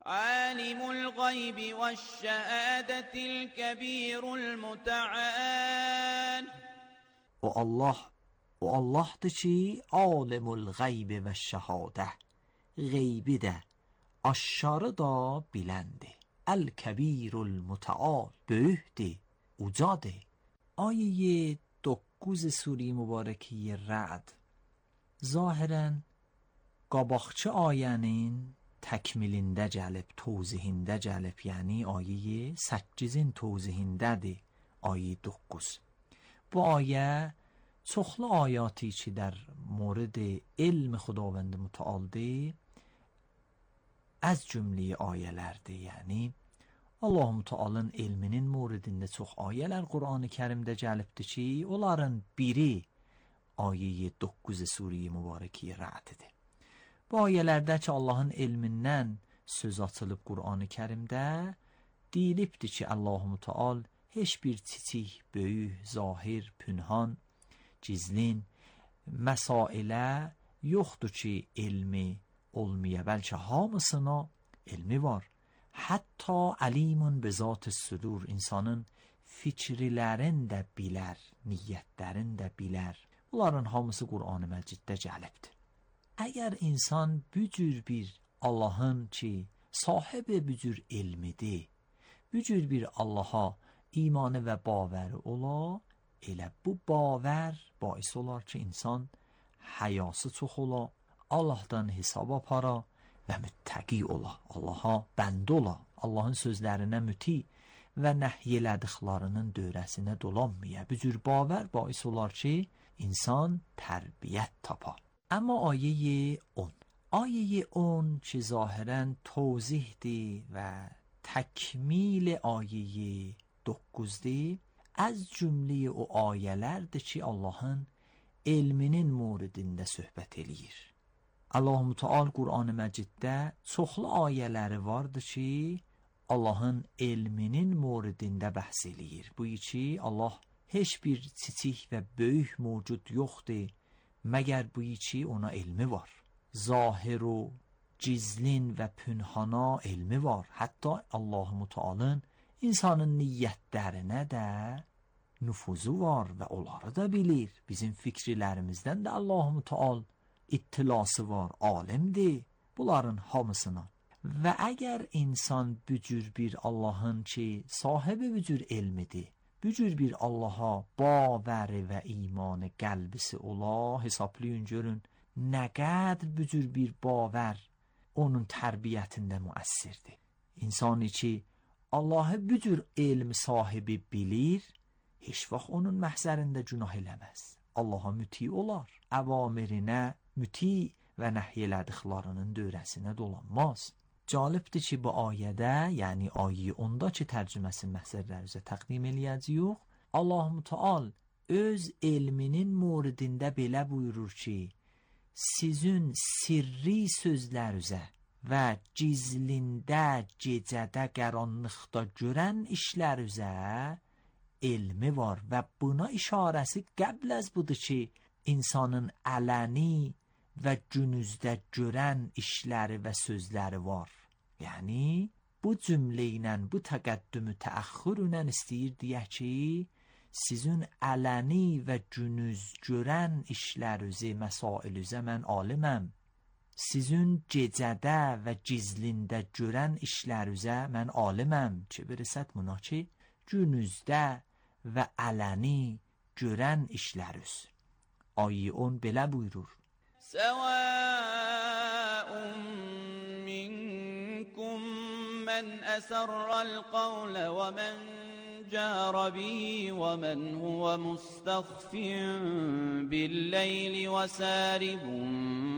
Alimul gaybi veş-şehadeti'l kebirul muta'al. O Allah'dır ki alimul gaybi və şəhadə, qeybi də, aşkarı da biləndir. El-kebirul muta'al, böyükdir, ucadır. Ayə 9 sure mübarəki Ra'd zahirən qabaqçı ayənin təkmilində gəlib, tozihində gəlib, yəni ayə 8-in tozihindədir, ayə 9. Bu ayə çoxlu ayəti ki در مورد علم خداوند متعالdır, az cümləyə ayələrdir. Yəni Allah-u Teala'nın elminin mövridində çox ayələr Qur'an-ı Kərimdə gəlibdir ki, onların biri ayə 9 sure mübarəki Ra'ddir. Bu ayələrdə ki Allah'ın elmindən söz açılıb Qur'an-ı Kərimdə deyilibdir ki Allah-u Teala heç bir kiçik, böyük, zahir, pünhan, gizlin məsailə yoxdur ki elmi olmaya, bəlkə hamısına elmi var. Hətta alimun bi zat sudur, insanın fikirlərin də bilər, niyyətlərin də bilər. Bunların hamısı Qur'an-ı Məciddə gəlibdir. Əgər insan bu cür bir Allahın ki, sahibi bu cür elmidir, bu cür bir Allaha imanı və baværi ola, elə bu baver باعث olar ki, insan həyası çox ola, Allahdan hesab apara və müttəqi ola, Allaha bəndə ola, Allahın sözlərinə müti və nəhy elədiqlərinin dövrəsinə dolanmaya. Bu cür baver باعث olar ki, insan tərbiyyət tapa. Amma ayə 10. Ayə 10 ki, zahirən توضیحdir və təkmil ayə 9-dir. Az cümləyə o ayələrdir ki, Allahın elminin moridində söhbət eləyir. Allah-u Teala Qur'an-ı Məciddə çoxlu ayələri vardır ki, Allahın elminin moridində bəhs eləyir. Bu ki, Allah heç bir kiçik və böyük mövcud yoxdur, məgər bu ki, ona elmi var. Zahir o cizlin və pünhana elmi var. Hətta Allah-u Teala'nın insanın niyyətlərinə də nüfuzu var və onları da bilir. Bizim fikirlərimizdən də Allah-u Teala ittilası var, alimdir bunların hamısına. Və əgər insan bu cür bir Allahın ki, sahibi bu cür elmidir, bu cür bir Allaha baværi və imanı qəlbisi ola, hesablayın görün, nə qədər bu cür bir baver onun tərbiyyətində müəssirdir. İnsanı ki, Allahı bu cür elm sahibi bilir, heç vaxt onun məhzərində günah eləməz. Allaha müti olar, əvamirinə müti və nəhy elədiklərinin dövrəsinə dolanmaz. Cəlibdir ki, bu ayədə, yəni ayə 10-da ki, tərcüməsi məhzərlərimizə təqdim eləyəcəyik, Allah-u Teala öz elminin moridində belə buyurur ki, sizin sirri sözlərinizə və gizlində, gecədə, qaranlıqda görən işlərinizə elmi var və buna işarəsi qəbl az budur ki, insanın ələni və günüzdə görən işləri və sözləri var. Yəni, bu cümlə ilə, bu təqəddümü təəxxür ilə istəyir deyək ki, sizin ələni və günüz görən işlərinizi, məsailinizə mən aliməm. Sizin gecədə və gizlində görən işlərinizə mən aliməm ki, birəsət buna ki, günüzdə və ələni görən işləriniz. Ayə 10 belə buyurur. Səvəun minkum mən əsərrəl qavlə və mən cəhərə bihi və mən huvə müstəxfin bil-leyli və səribun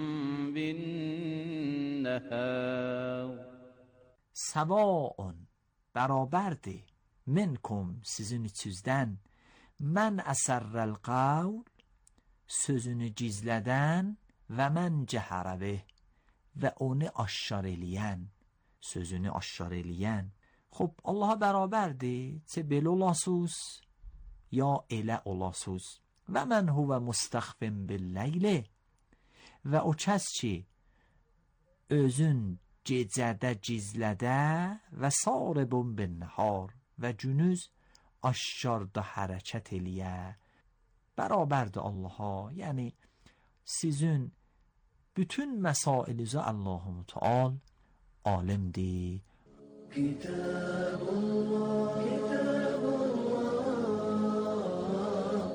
bin-nəhər. Səvəun bərabərdir. Minkum sizin içinizdən, mən əsərrəl qavl sözünü gizlədən və mən cəhərə bih və onu aşkar eləyən, sözünü aşkar eləyən. Xub, Allaha bərabərdir, çə belə olasız, ya elə olasız. Və mən huvə müstəxfin bil-leyli və o kəs ki, özün gecədə gizlədə və saribun bin-nəhar və günüz aşkarda hərəkət eləyə, bərabərdir Allaha. Yəni, sizin bütün məsailinizə Allah-u Teala alimdir. Kitabullah, Kitabullah,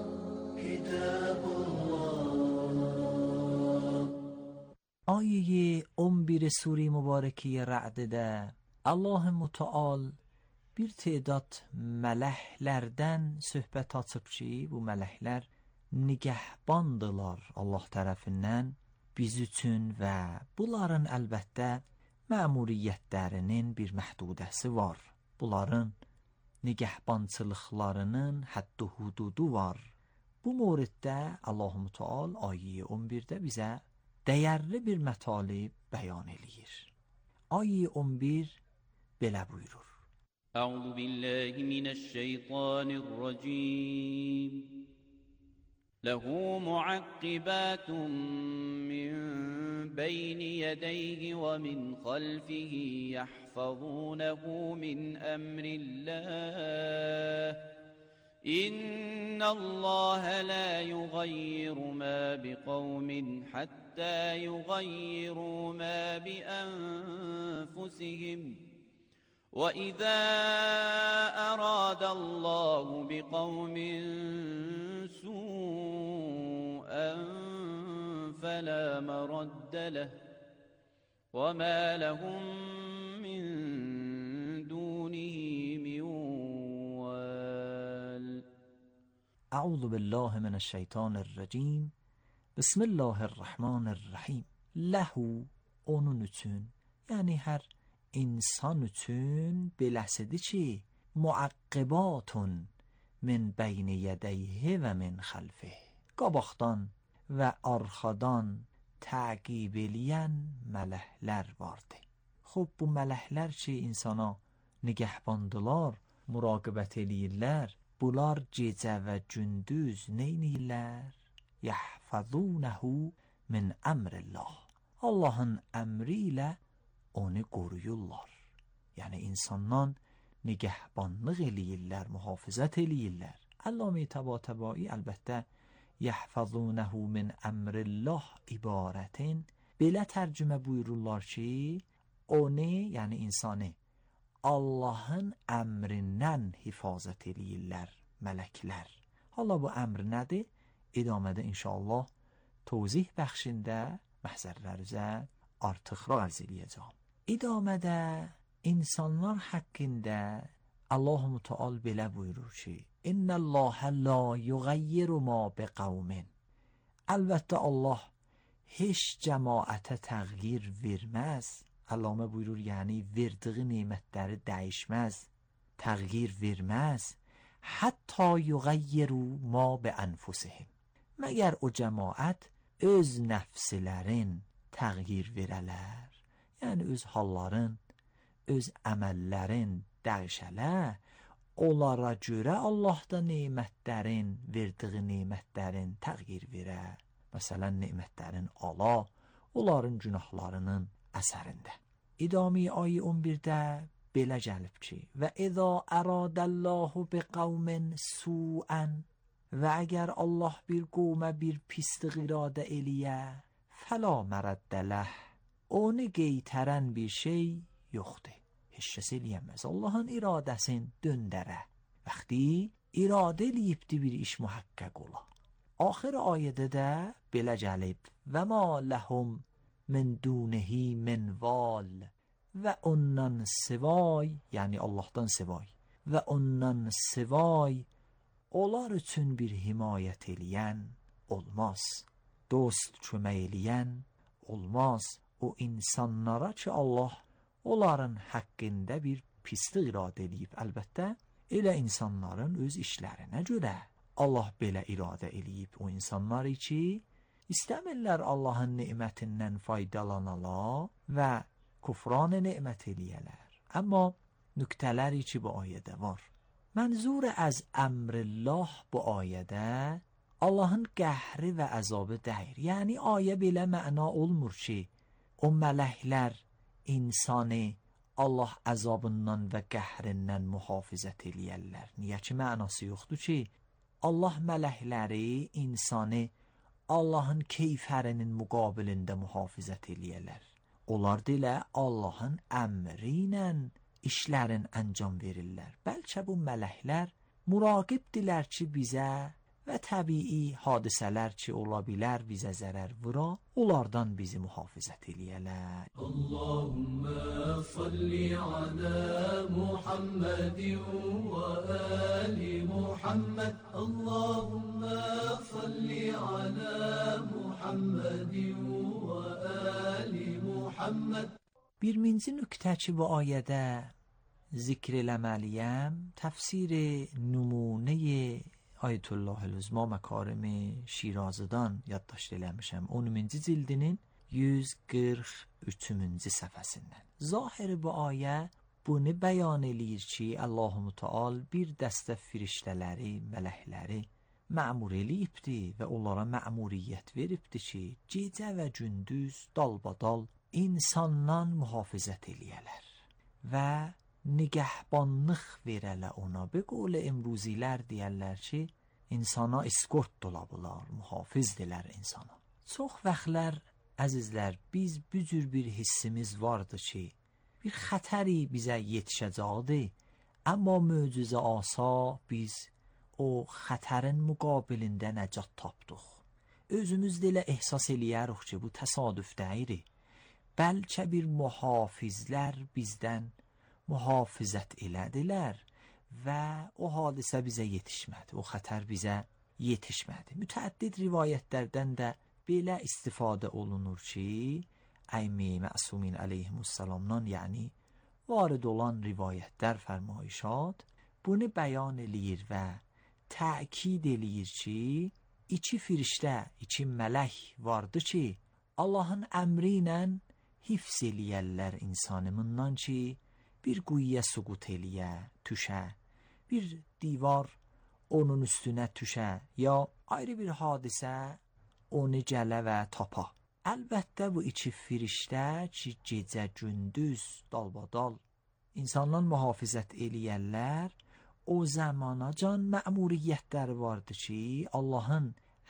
Kitabullah. Ayə 11 Sure Mübarəkə Ra'ddə Allah-u Teala bir تعداد mələklərdən söhbət açıb ki, bu mələklər nigəhbandılar Allah tərəfindən biz üçün və bunların əlbəttə məmuriyyətlərinin bir məhdudəsi var. Bunların nigəhbançılıqlarının həddi hududu var. Bu moriddə Allah-u Teala ayə 11-də bizə dəyərli bir mətalib bəyan eləyir. Ayə 11 belə buyurur. أعوذ بالله من الشيطان الرجيم له معقبات من بين يديه ومن خلفه يحفظونه من أمر الله إن الله لا يغير ما بقوم حتى يغيروا ما بأنفسهم وإذا أراد الله بقوم سوءا فلا مرد له وما لهم من دونه من وال. اعوذ بالله من الشیطان الرجیم. بسم الله الرحمن الرحیم. له onun üçün, yəni hər insan üçün beləsədir ki, muaqqibətun min beyni yədeyhi və min xəlfih. Qabaqdan və arxadan təqib eləyən mələklər vardır. Xub bu mələklər ki, insana nigəhbandılar, muraqibət eləyirlər. Bunlar gecə və gündüz neynirlər? Yəhfəzunəhu min əmrillah. Allahın əmri ilə onu qoruyurlar. Yəni insandan nigəhbanlıq eləyirlər, mühafizət eləyirlər. Əlləmi təbatəbai əlbəttə yəhfəzunəhu min əmrillah ibarətin belə tərcümə buyururlar ki, onu, yəni insanı Allahın əmrindən hifazət eləyirlər mələklər. Hala bu əmr nədir? İdamədə inşallah tozih bəxşində məhzərlərizə artıq raz eləyəcəm. İdamədə insanlar haqqında Allah-u Teala belə buyurur ki, İnnəllâhe la yuğayyiru ma biqavmin. Əlbəttə Allah heç cəmaətə təğyir verməz. Allame buyurur, yəni verdiği nemətləri dəyişməz, təğyir verməz. Hətta yuğayyiru ma bi ənfusihim. Məgər o cəmaət öz nəfslərin təğyir verələr. Yəni öz halların, öz əməllərin dəyişələ, onlara görə Allah da nemətlərin, verdiği nemətlərin təğyir verə. Məsələn, nemətlərin ala, onların günahlarının əsərində. İdami ayı 11-də belə gəlib ki, və izə əradəllahu bi qavmin su'ən, və əgər Allah bir qovmə bir pislik iradə eləyə, fəla mərəddələh, onu qeytərən bir şey yoxdur. Heç kəs eləyəməz. Allahın iradəsin döndərə. Vəxti iradə eləyibdi bir iş mühəqqəq ola. Axir ayədə də belə gəlib, və ma ləhum min dunihi min val, və ondan sivay, yəni Allahdan sivay, və ondan sivay onlar üçün bir himayət eləyən olmaz, dost kömək eləyən olmaz. O insanlara ki Allah onların haqqında bir pislik iradə eləyib, əlbəttə elə insanların öz işlərinə görə Allah belə iradə eləyib o insanları ki İstəmirlər Allahın nemətindən faydalanalar və kufran nemət eləyələr. Amma nüktələri ki bu ayədə var. Mənzur az əmrillah bu ayədə Allahın qəhri və əzabı deyir. Yəni ayə belə məna olmur ki, o mələklər insanı Allah əzabından və qəhrindən mühafizət eləyərlər. Niyə ki mənası yoxdur ki, Allah mələkləri insanı Allahın keyfərinin müqabilində mühafizət eləyərlər. Onlar dilə Allahın əmri ilə işlərin əncam verirlər. Bəlkə bu mələklər muraqibdirlər ki bizə və təbii hadisələr ki ola bilər bizə zərər vura, onlardan bizi mühafizət eləyərlər. Allahümmə salli alə Muhammedin və əli Muhammed. Allahümmə salli alə Muhammedin və əli Muhammed. Birinci nüktə ki bu ayədə zikr eləməliyəm, təfsir nümunə Ayətullah Əlüzma Məkarım Şirazıdan yaddaşt eləmişəm. 10-cu cildinin 143-cü səhifəsindən. Zahiri bu ayə bunu bəyan eləyir ki, Allahu Teala bir dəstə firiştələri, mələkləri məmur eləyibdi və onlara məmuriyyət veribdi ki, gecə və gündüz dalbadal insandan mühafizət eləyələr və nigahbanlıq verələ ona. Be qol imruzilər deyərlər ki, insana eskort dolabılar, mühafizdirlər insana. Çox vaxtlar əzizlər, biz bu cür bir hissimiz vardı ki, bir xətəri bizə yetişəcəkdi, amma möcüzə asa biz o xətərin müqabilində nəcat tapdıq. Özümüzdə elə ehsas eləyərik ki, bu təsadüf deyil. Bəlkə bir mühafizlər bizdən mühafizət elədilər və o hadisə bizə yetişmədi, o xətər bizə yetişmədi. Mütəəddid rivayətlərdən də belə istifadə olunur ki, Əymi Məsumin əleyhimussalamdan, yəni varid olan rivayətlər, fərmayişat bunu bəyan eləyir və təkid eləyir ki, iki firiştə, iki mələk vardı ki, Allahın əmri ilə hifz eləyərlər insanı bundan ki, bir quyuya suqut eləyə, tüşə, bir divar onun üstünə tüşə, ya ayrı bir hadisə onu gələ və tapa. Əlbəttə bu iki firiştə ki, gecə gündüz dalbadal insandan mühafizət eləyərlər, o zamanacan məmuriyyətləri vardı ki, Allahın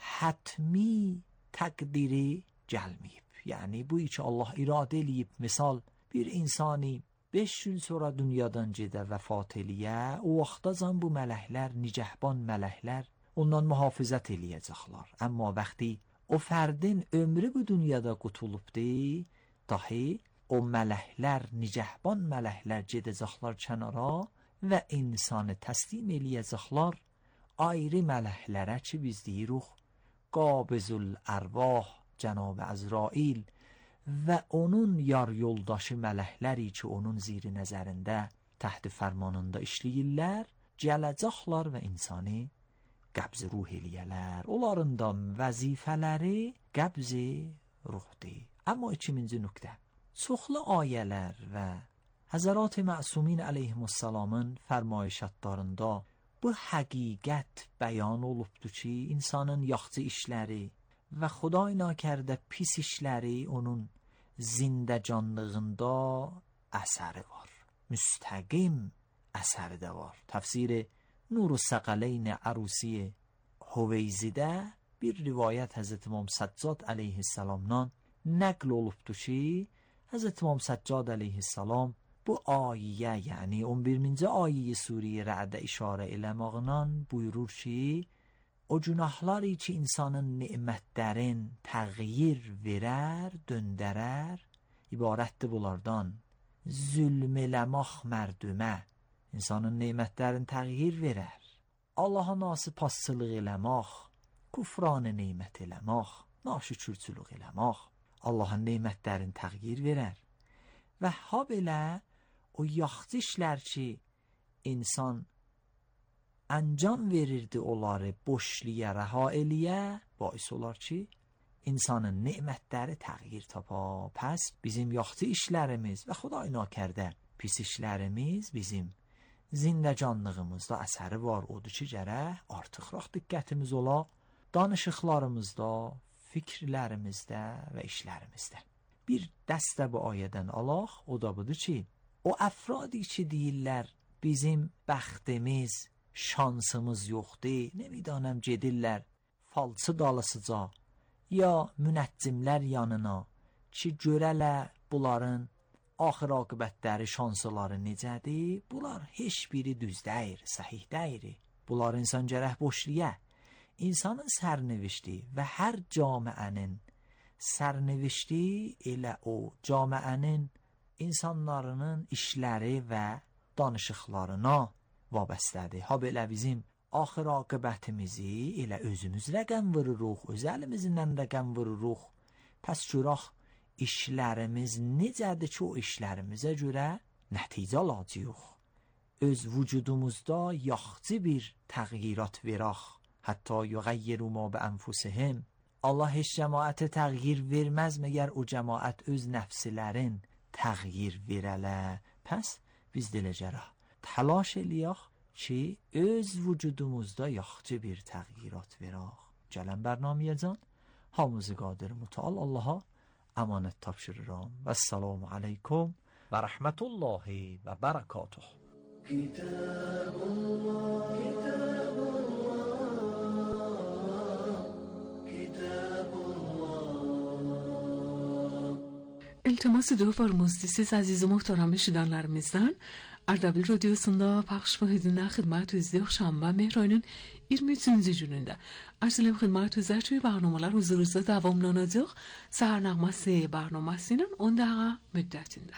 hətmi təqdiri gəlməyib. Yəni bu iki Allah iradə eləyib, misal bir insani 5 il sonra dünyadan gedə vəfat eləyə, o vaxtacan bu mələklər, nicəhban mələklər ondan mühafizət eləyəcəklər. Amma vaxtı o fərdin ömrü bu dünyada qutulubdur, dahi o mələklər, nicəhban mələklər gedəcəklər kənara və insanı təslim eləyəcəklər ayrı mələklərə ki, biz deyirik Qabizul Ərvah, Cənab Əzrail və onun yar yoldaşı mələkləri ki, onun ziri nəzərində, təhti fərmanında işləyirlər, gələcəklər və insanı qəbz ruh eləyələr. Onların da vəzifələri qəbz ruhdur. Amma ikinci nöqtə, çoxlu ayələr və Həzərat-ı Məsumin əleyhimussalamın fərmayişatlarında bu həqiqət bəyan olubdur ki, insanın yaxşı işləri və Xuday nakərdə pis işləri onun zindəcanlığında əsəri var. Müstəqim əsəri də var. Təfsiri Nur-u Səqələyn Ərusi Huveyzidə bir rivayət Həzrət İmam Səccad əleyhissalamdan nəql olubdur ki, Həzrət İmam Səccad əleyhissalam bu ayə, yəni 11-ci ayəyi Suriyə Rə'də işarə eləmağından buyurur ki, o günahları ki, insanın nemətlərin təğyir verər, döndərər, ibarətdir bunlardan. Zülm eləmək mərdümə, insanın nemətlərin təğyir verər. Allaha nasipasçılıq eləmək, kufranı nemət eləmək, naşükürçülük eləmək, Allahın nemətlərin təğyir verər. Və ha belə o yaxşı işlər ki, insan əncam verirdi onları boşliyə, rəha eləyə, bais olar ki, insanın nemətləri təğyir tapa. Pəs bizim yaxşı işlərimiz və Xuday nakərdə pis işlərimiz bizim zindəcanlığımızda əsəri var. Odur ki, gərək artıqraq diqqətimiz ola danışıqlarımızda, fikirlərimizdə və işlərimizdə. Bir dəstə bu ayədən alaq, o da budur ki, o əfradi ki deyirlər bizim bəxtimiz, şansımız yoxdur, nemidanəm gedirlər falçı dalısıca ya münəccimlər yanına ki, görələ bunların axır aqibətləri, şansları necədir? Bunlar heç biri düz deyir, səhih deyir. Bunlar insan gərək boşliyə. İnsanın sərnivişdi və hər camiənin sərnivişdi elə o camiənin insanlarının işləri və danışıqlarına vabəstədir. Ha belə bizim axır aqibətimizi elə özümüz rəqəm vururuq, öz əlimizdən rəqəm vururuq. Pəs görək işlərimiz necədir ki, o işlərimizə görə nəticə alacağıq. Öz vücudumuzda yaxşı bir təğyirat verək. Hətta yuğayyiru ma bi ənfusihim. Allah heç cəmaətə təğyir verməz məgər o cəmaət öz nəfslərin təğyir verələ. Pəs biz dilə gərək təlaş eləyək ki, öz vücudumuzda yaxşı bir təğyirat verək. Gələn bərnaməyə hamımızı qadir mütəal Allaha əmanət tapşırıram. Vəssalamu aleykum و رحمت الله و برکاته. كتاب الله كتاب الله كتاب الله. İltiması dua farmazdı aziz muhterem eşidanlarımızdan Ardabil Radyosu'nda paylaş bahedinde hizmet izliyor Şamba Mehran'ın 23. gününde. Arsalim hizmet üzerçi barnamalar huzurunuzda devamlanacak. Sahar nağması barnamasının 10 dakika müddetinde.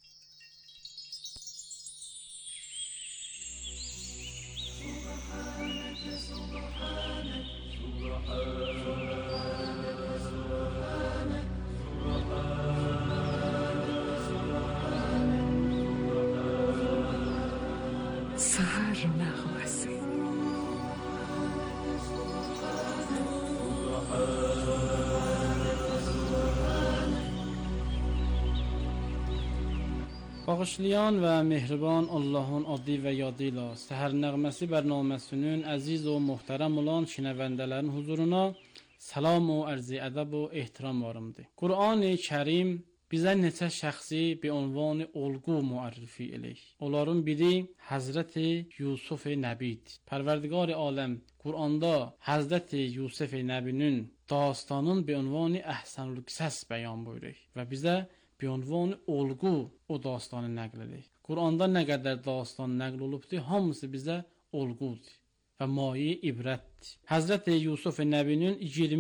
Sahar nağması. Bağışlayan və mehriban Allahın adı və yadı ilə Səhər Nəğməsi bərnaməsinin əziz və muhterəm olan şinəvəndələrin huzuruna salam və ərz-i ədəb və ehtiram varımdır. Qur'an-ı Kərim bizə neçə şəxsi bi ünvanı olğu müərrifi eləyir. Onların biri Həzrəti Yusuf Nəbidir. Pərverdigar aləm Qur'anda Həzrəti Yusuf Nəbinin dastanın bi ünvanı Əhsənül Qisəs bəyan buyurur və bizə bi ünvanı olğu o dastanı nəql edir. Qur'anda nə qədər dastan nəql olubdur, hamısı bizə olğudur və mayi ibrətdir. Həzrəti Yusuf Nəbinin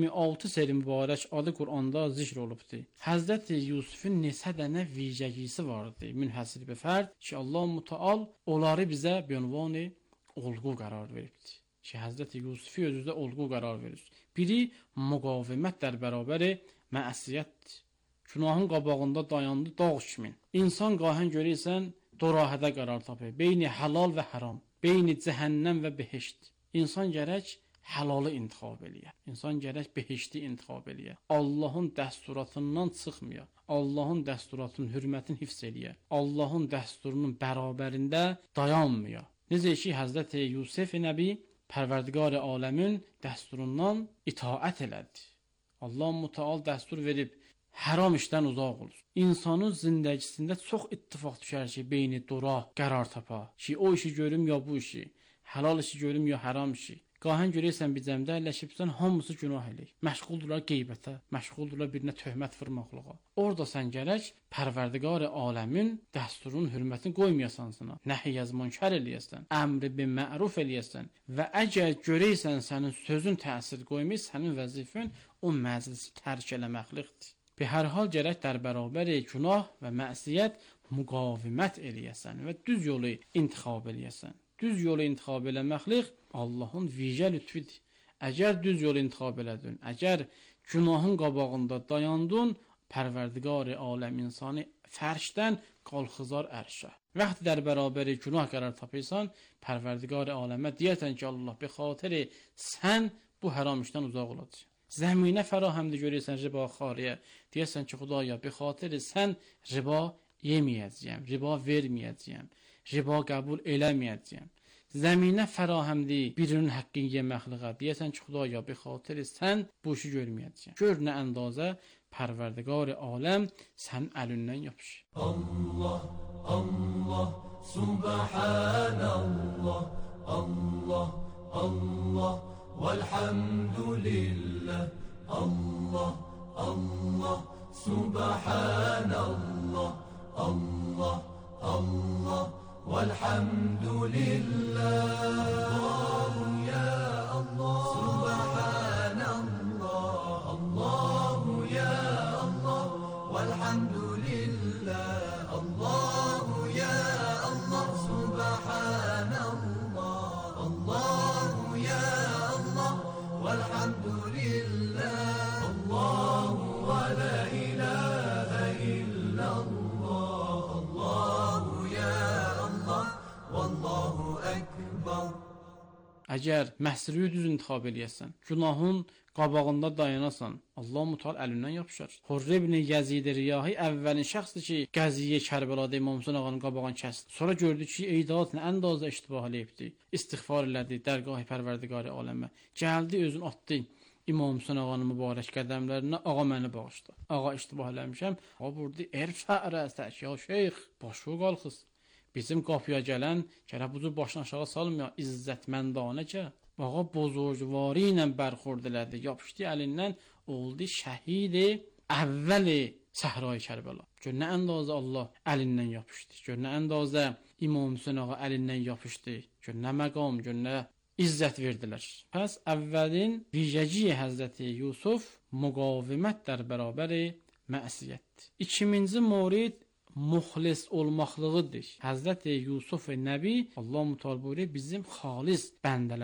26 seri mübarək adı Qur'anda zikr olubdur. Həzrəti Yusufun neçə dənə vicəgisi vardı, münhəsir bir fərd ki, Allah Mütəal onları bizə bi ünvanı olğu qərar veribdir. Ki, Həzrəti Yusufi özüzdə olğu qərar verir. Biri müqavimət dər bərabəri məəsiyyətdir. Günahın qabağında dayandı dağ kimi. İnsan qahən görürsən, dorahədə qərar tapır. Beyni halal və haram, beyni cəhənnəm və behişt. İnsan gərək halalı intixab eləyə. İnsan gərək behişti intixab eləyə. Allahın dəsturatından çıxmaya. Allahın dəsturatının hürmətini hifz eləyə. Allahın dəsturunun bərabərində dayanmaya. Necə ki, Həzrəti Yusuf Nəbi Pərverdigar-ı aləmin dəsturundan itaət elədi. Allah Mütəal dəstur verib, haram işdən uzaq olur. İnsanın zindəgisində çox ittifaq düşər ki, beyni dora qərar tapa. Ki, o işi görüm ya bu işi, halal işi görüm ya haram işi. Qahən görürsən bir cəmdə əlləşibsən, hamısı günah eləyir. Məşğuldurlar qeybətə, məşğuldurlar birinə töhmət vurmaqlığa. Orada sən gərək Pərverdigar-ı aləmin dəsturunun hürmətini qoymayasan sana. Nəhiyyəz münkər eləyəsən, əmri bi məruf eləyəsən və əgər görəysən sənin sözün təsir qoymuş, sənin vəzifən o məclisi tərk eləməklikdir. Bi hər hal gərək dər bərabəri günah və məəsiyyət müqavimət eləyəsən və düz yolu intixab eləyəsən. Düz yolu intixab eləməklik Allahın vicə lütfidir. Əgər düz yolu intixab elədin, əgər günahın qabağında dayandın, Pərverdigar-ı aləm insanı fərşdən qalxızar ərşə. Vaxtı dər bərabəri günah qərar tapırsan, Pərverdigar-ı aləmə deyərsən ki, Allah bi xatiri sən bu haram işdən uzaq olacaq. Zəminə fərahamdır görürsən riba xariyə. Deyəsən ki, Xudaya bi xatiri sən riba yeməyəcəyəm, riba verməyəcəyəm, riba qəbul eləməyəcəyəm. Zəminə fərahamdır birinin haqqını yeməkliğə. Deyəsən ki, Xudaya bi xatiri sən bu işi görməyəcəyəm. Gör nə əndazə Pərverdigar-ı aləm sənin əlindən yapış. Allah, Allah, Subhanallah, Allah, Allah. والحمد لله الله الله سبحان الله الله الله والحمد لله الله يا الله سبحان الله الله يا الله والحمد لله الله يا الله سبحان الله الله يا والحمد لله الله ولا إله إلا الله الله يا الله والله أكبر. Əgər məsriyi düz intixab eləyəsən, günahın qabağında dayanasan, Allah Mütəal əlindən yapışar. Hurr ibn Yazid Riyahi əvvəlin şəxsdir ki, Qəziyyə Kərbəladə İmam Hüseyn ağanın qabağını kəsdi. Sonra gördü ki, eydat nə əndazda iştibah eləyibdi. İstiğfar elədi dərgah-ı Pərverdigar-ı aləmə. Gəldi özünü atdı İmam Hüseyin ağanın mübarək qədəmlərinə, ağa məni bağışla. Ağa iştibah eləmişəm. O burada erfə rəsək ya şeyx, başı qalxız. Bizim qapıya gələn gərək bu cür başını aşağı salmaya izzətməndanəcə. Ağa bozorgvari ilə bərxurd elədi. Yapışdı əlindən, oldu şəhidi əvvəli Səhra-i Kərbəla. Gör nə əndazə Allah əlindən yapışdı. Gör nə əndazə İmam Hüseyin ağa əlindən yapışdı. Gör nə məqam, gör nə izzət verdilər. Pəs əvvəlin vicəci Həzrəti Yusuf müqavimət dər bərabəri məsiyyətdir. İkinci morid muxlis olmaqlığıdır. Həzrəti Yusuf Nəbi Allah Mütəala buyurur bizim xalis bəndələr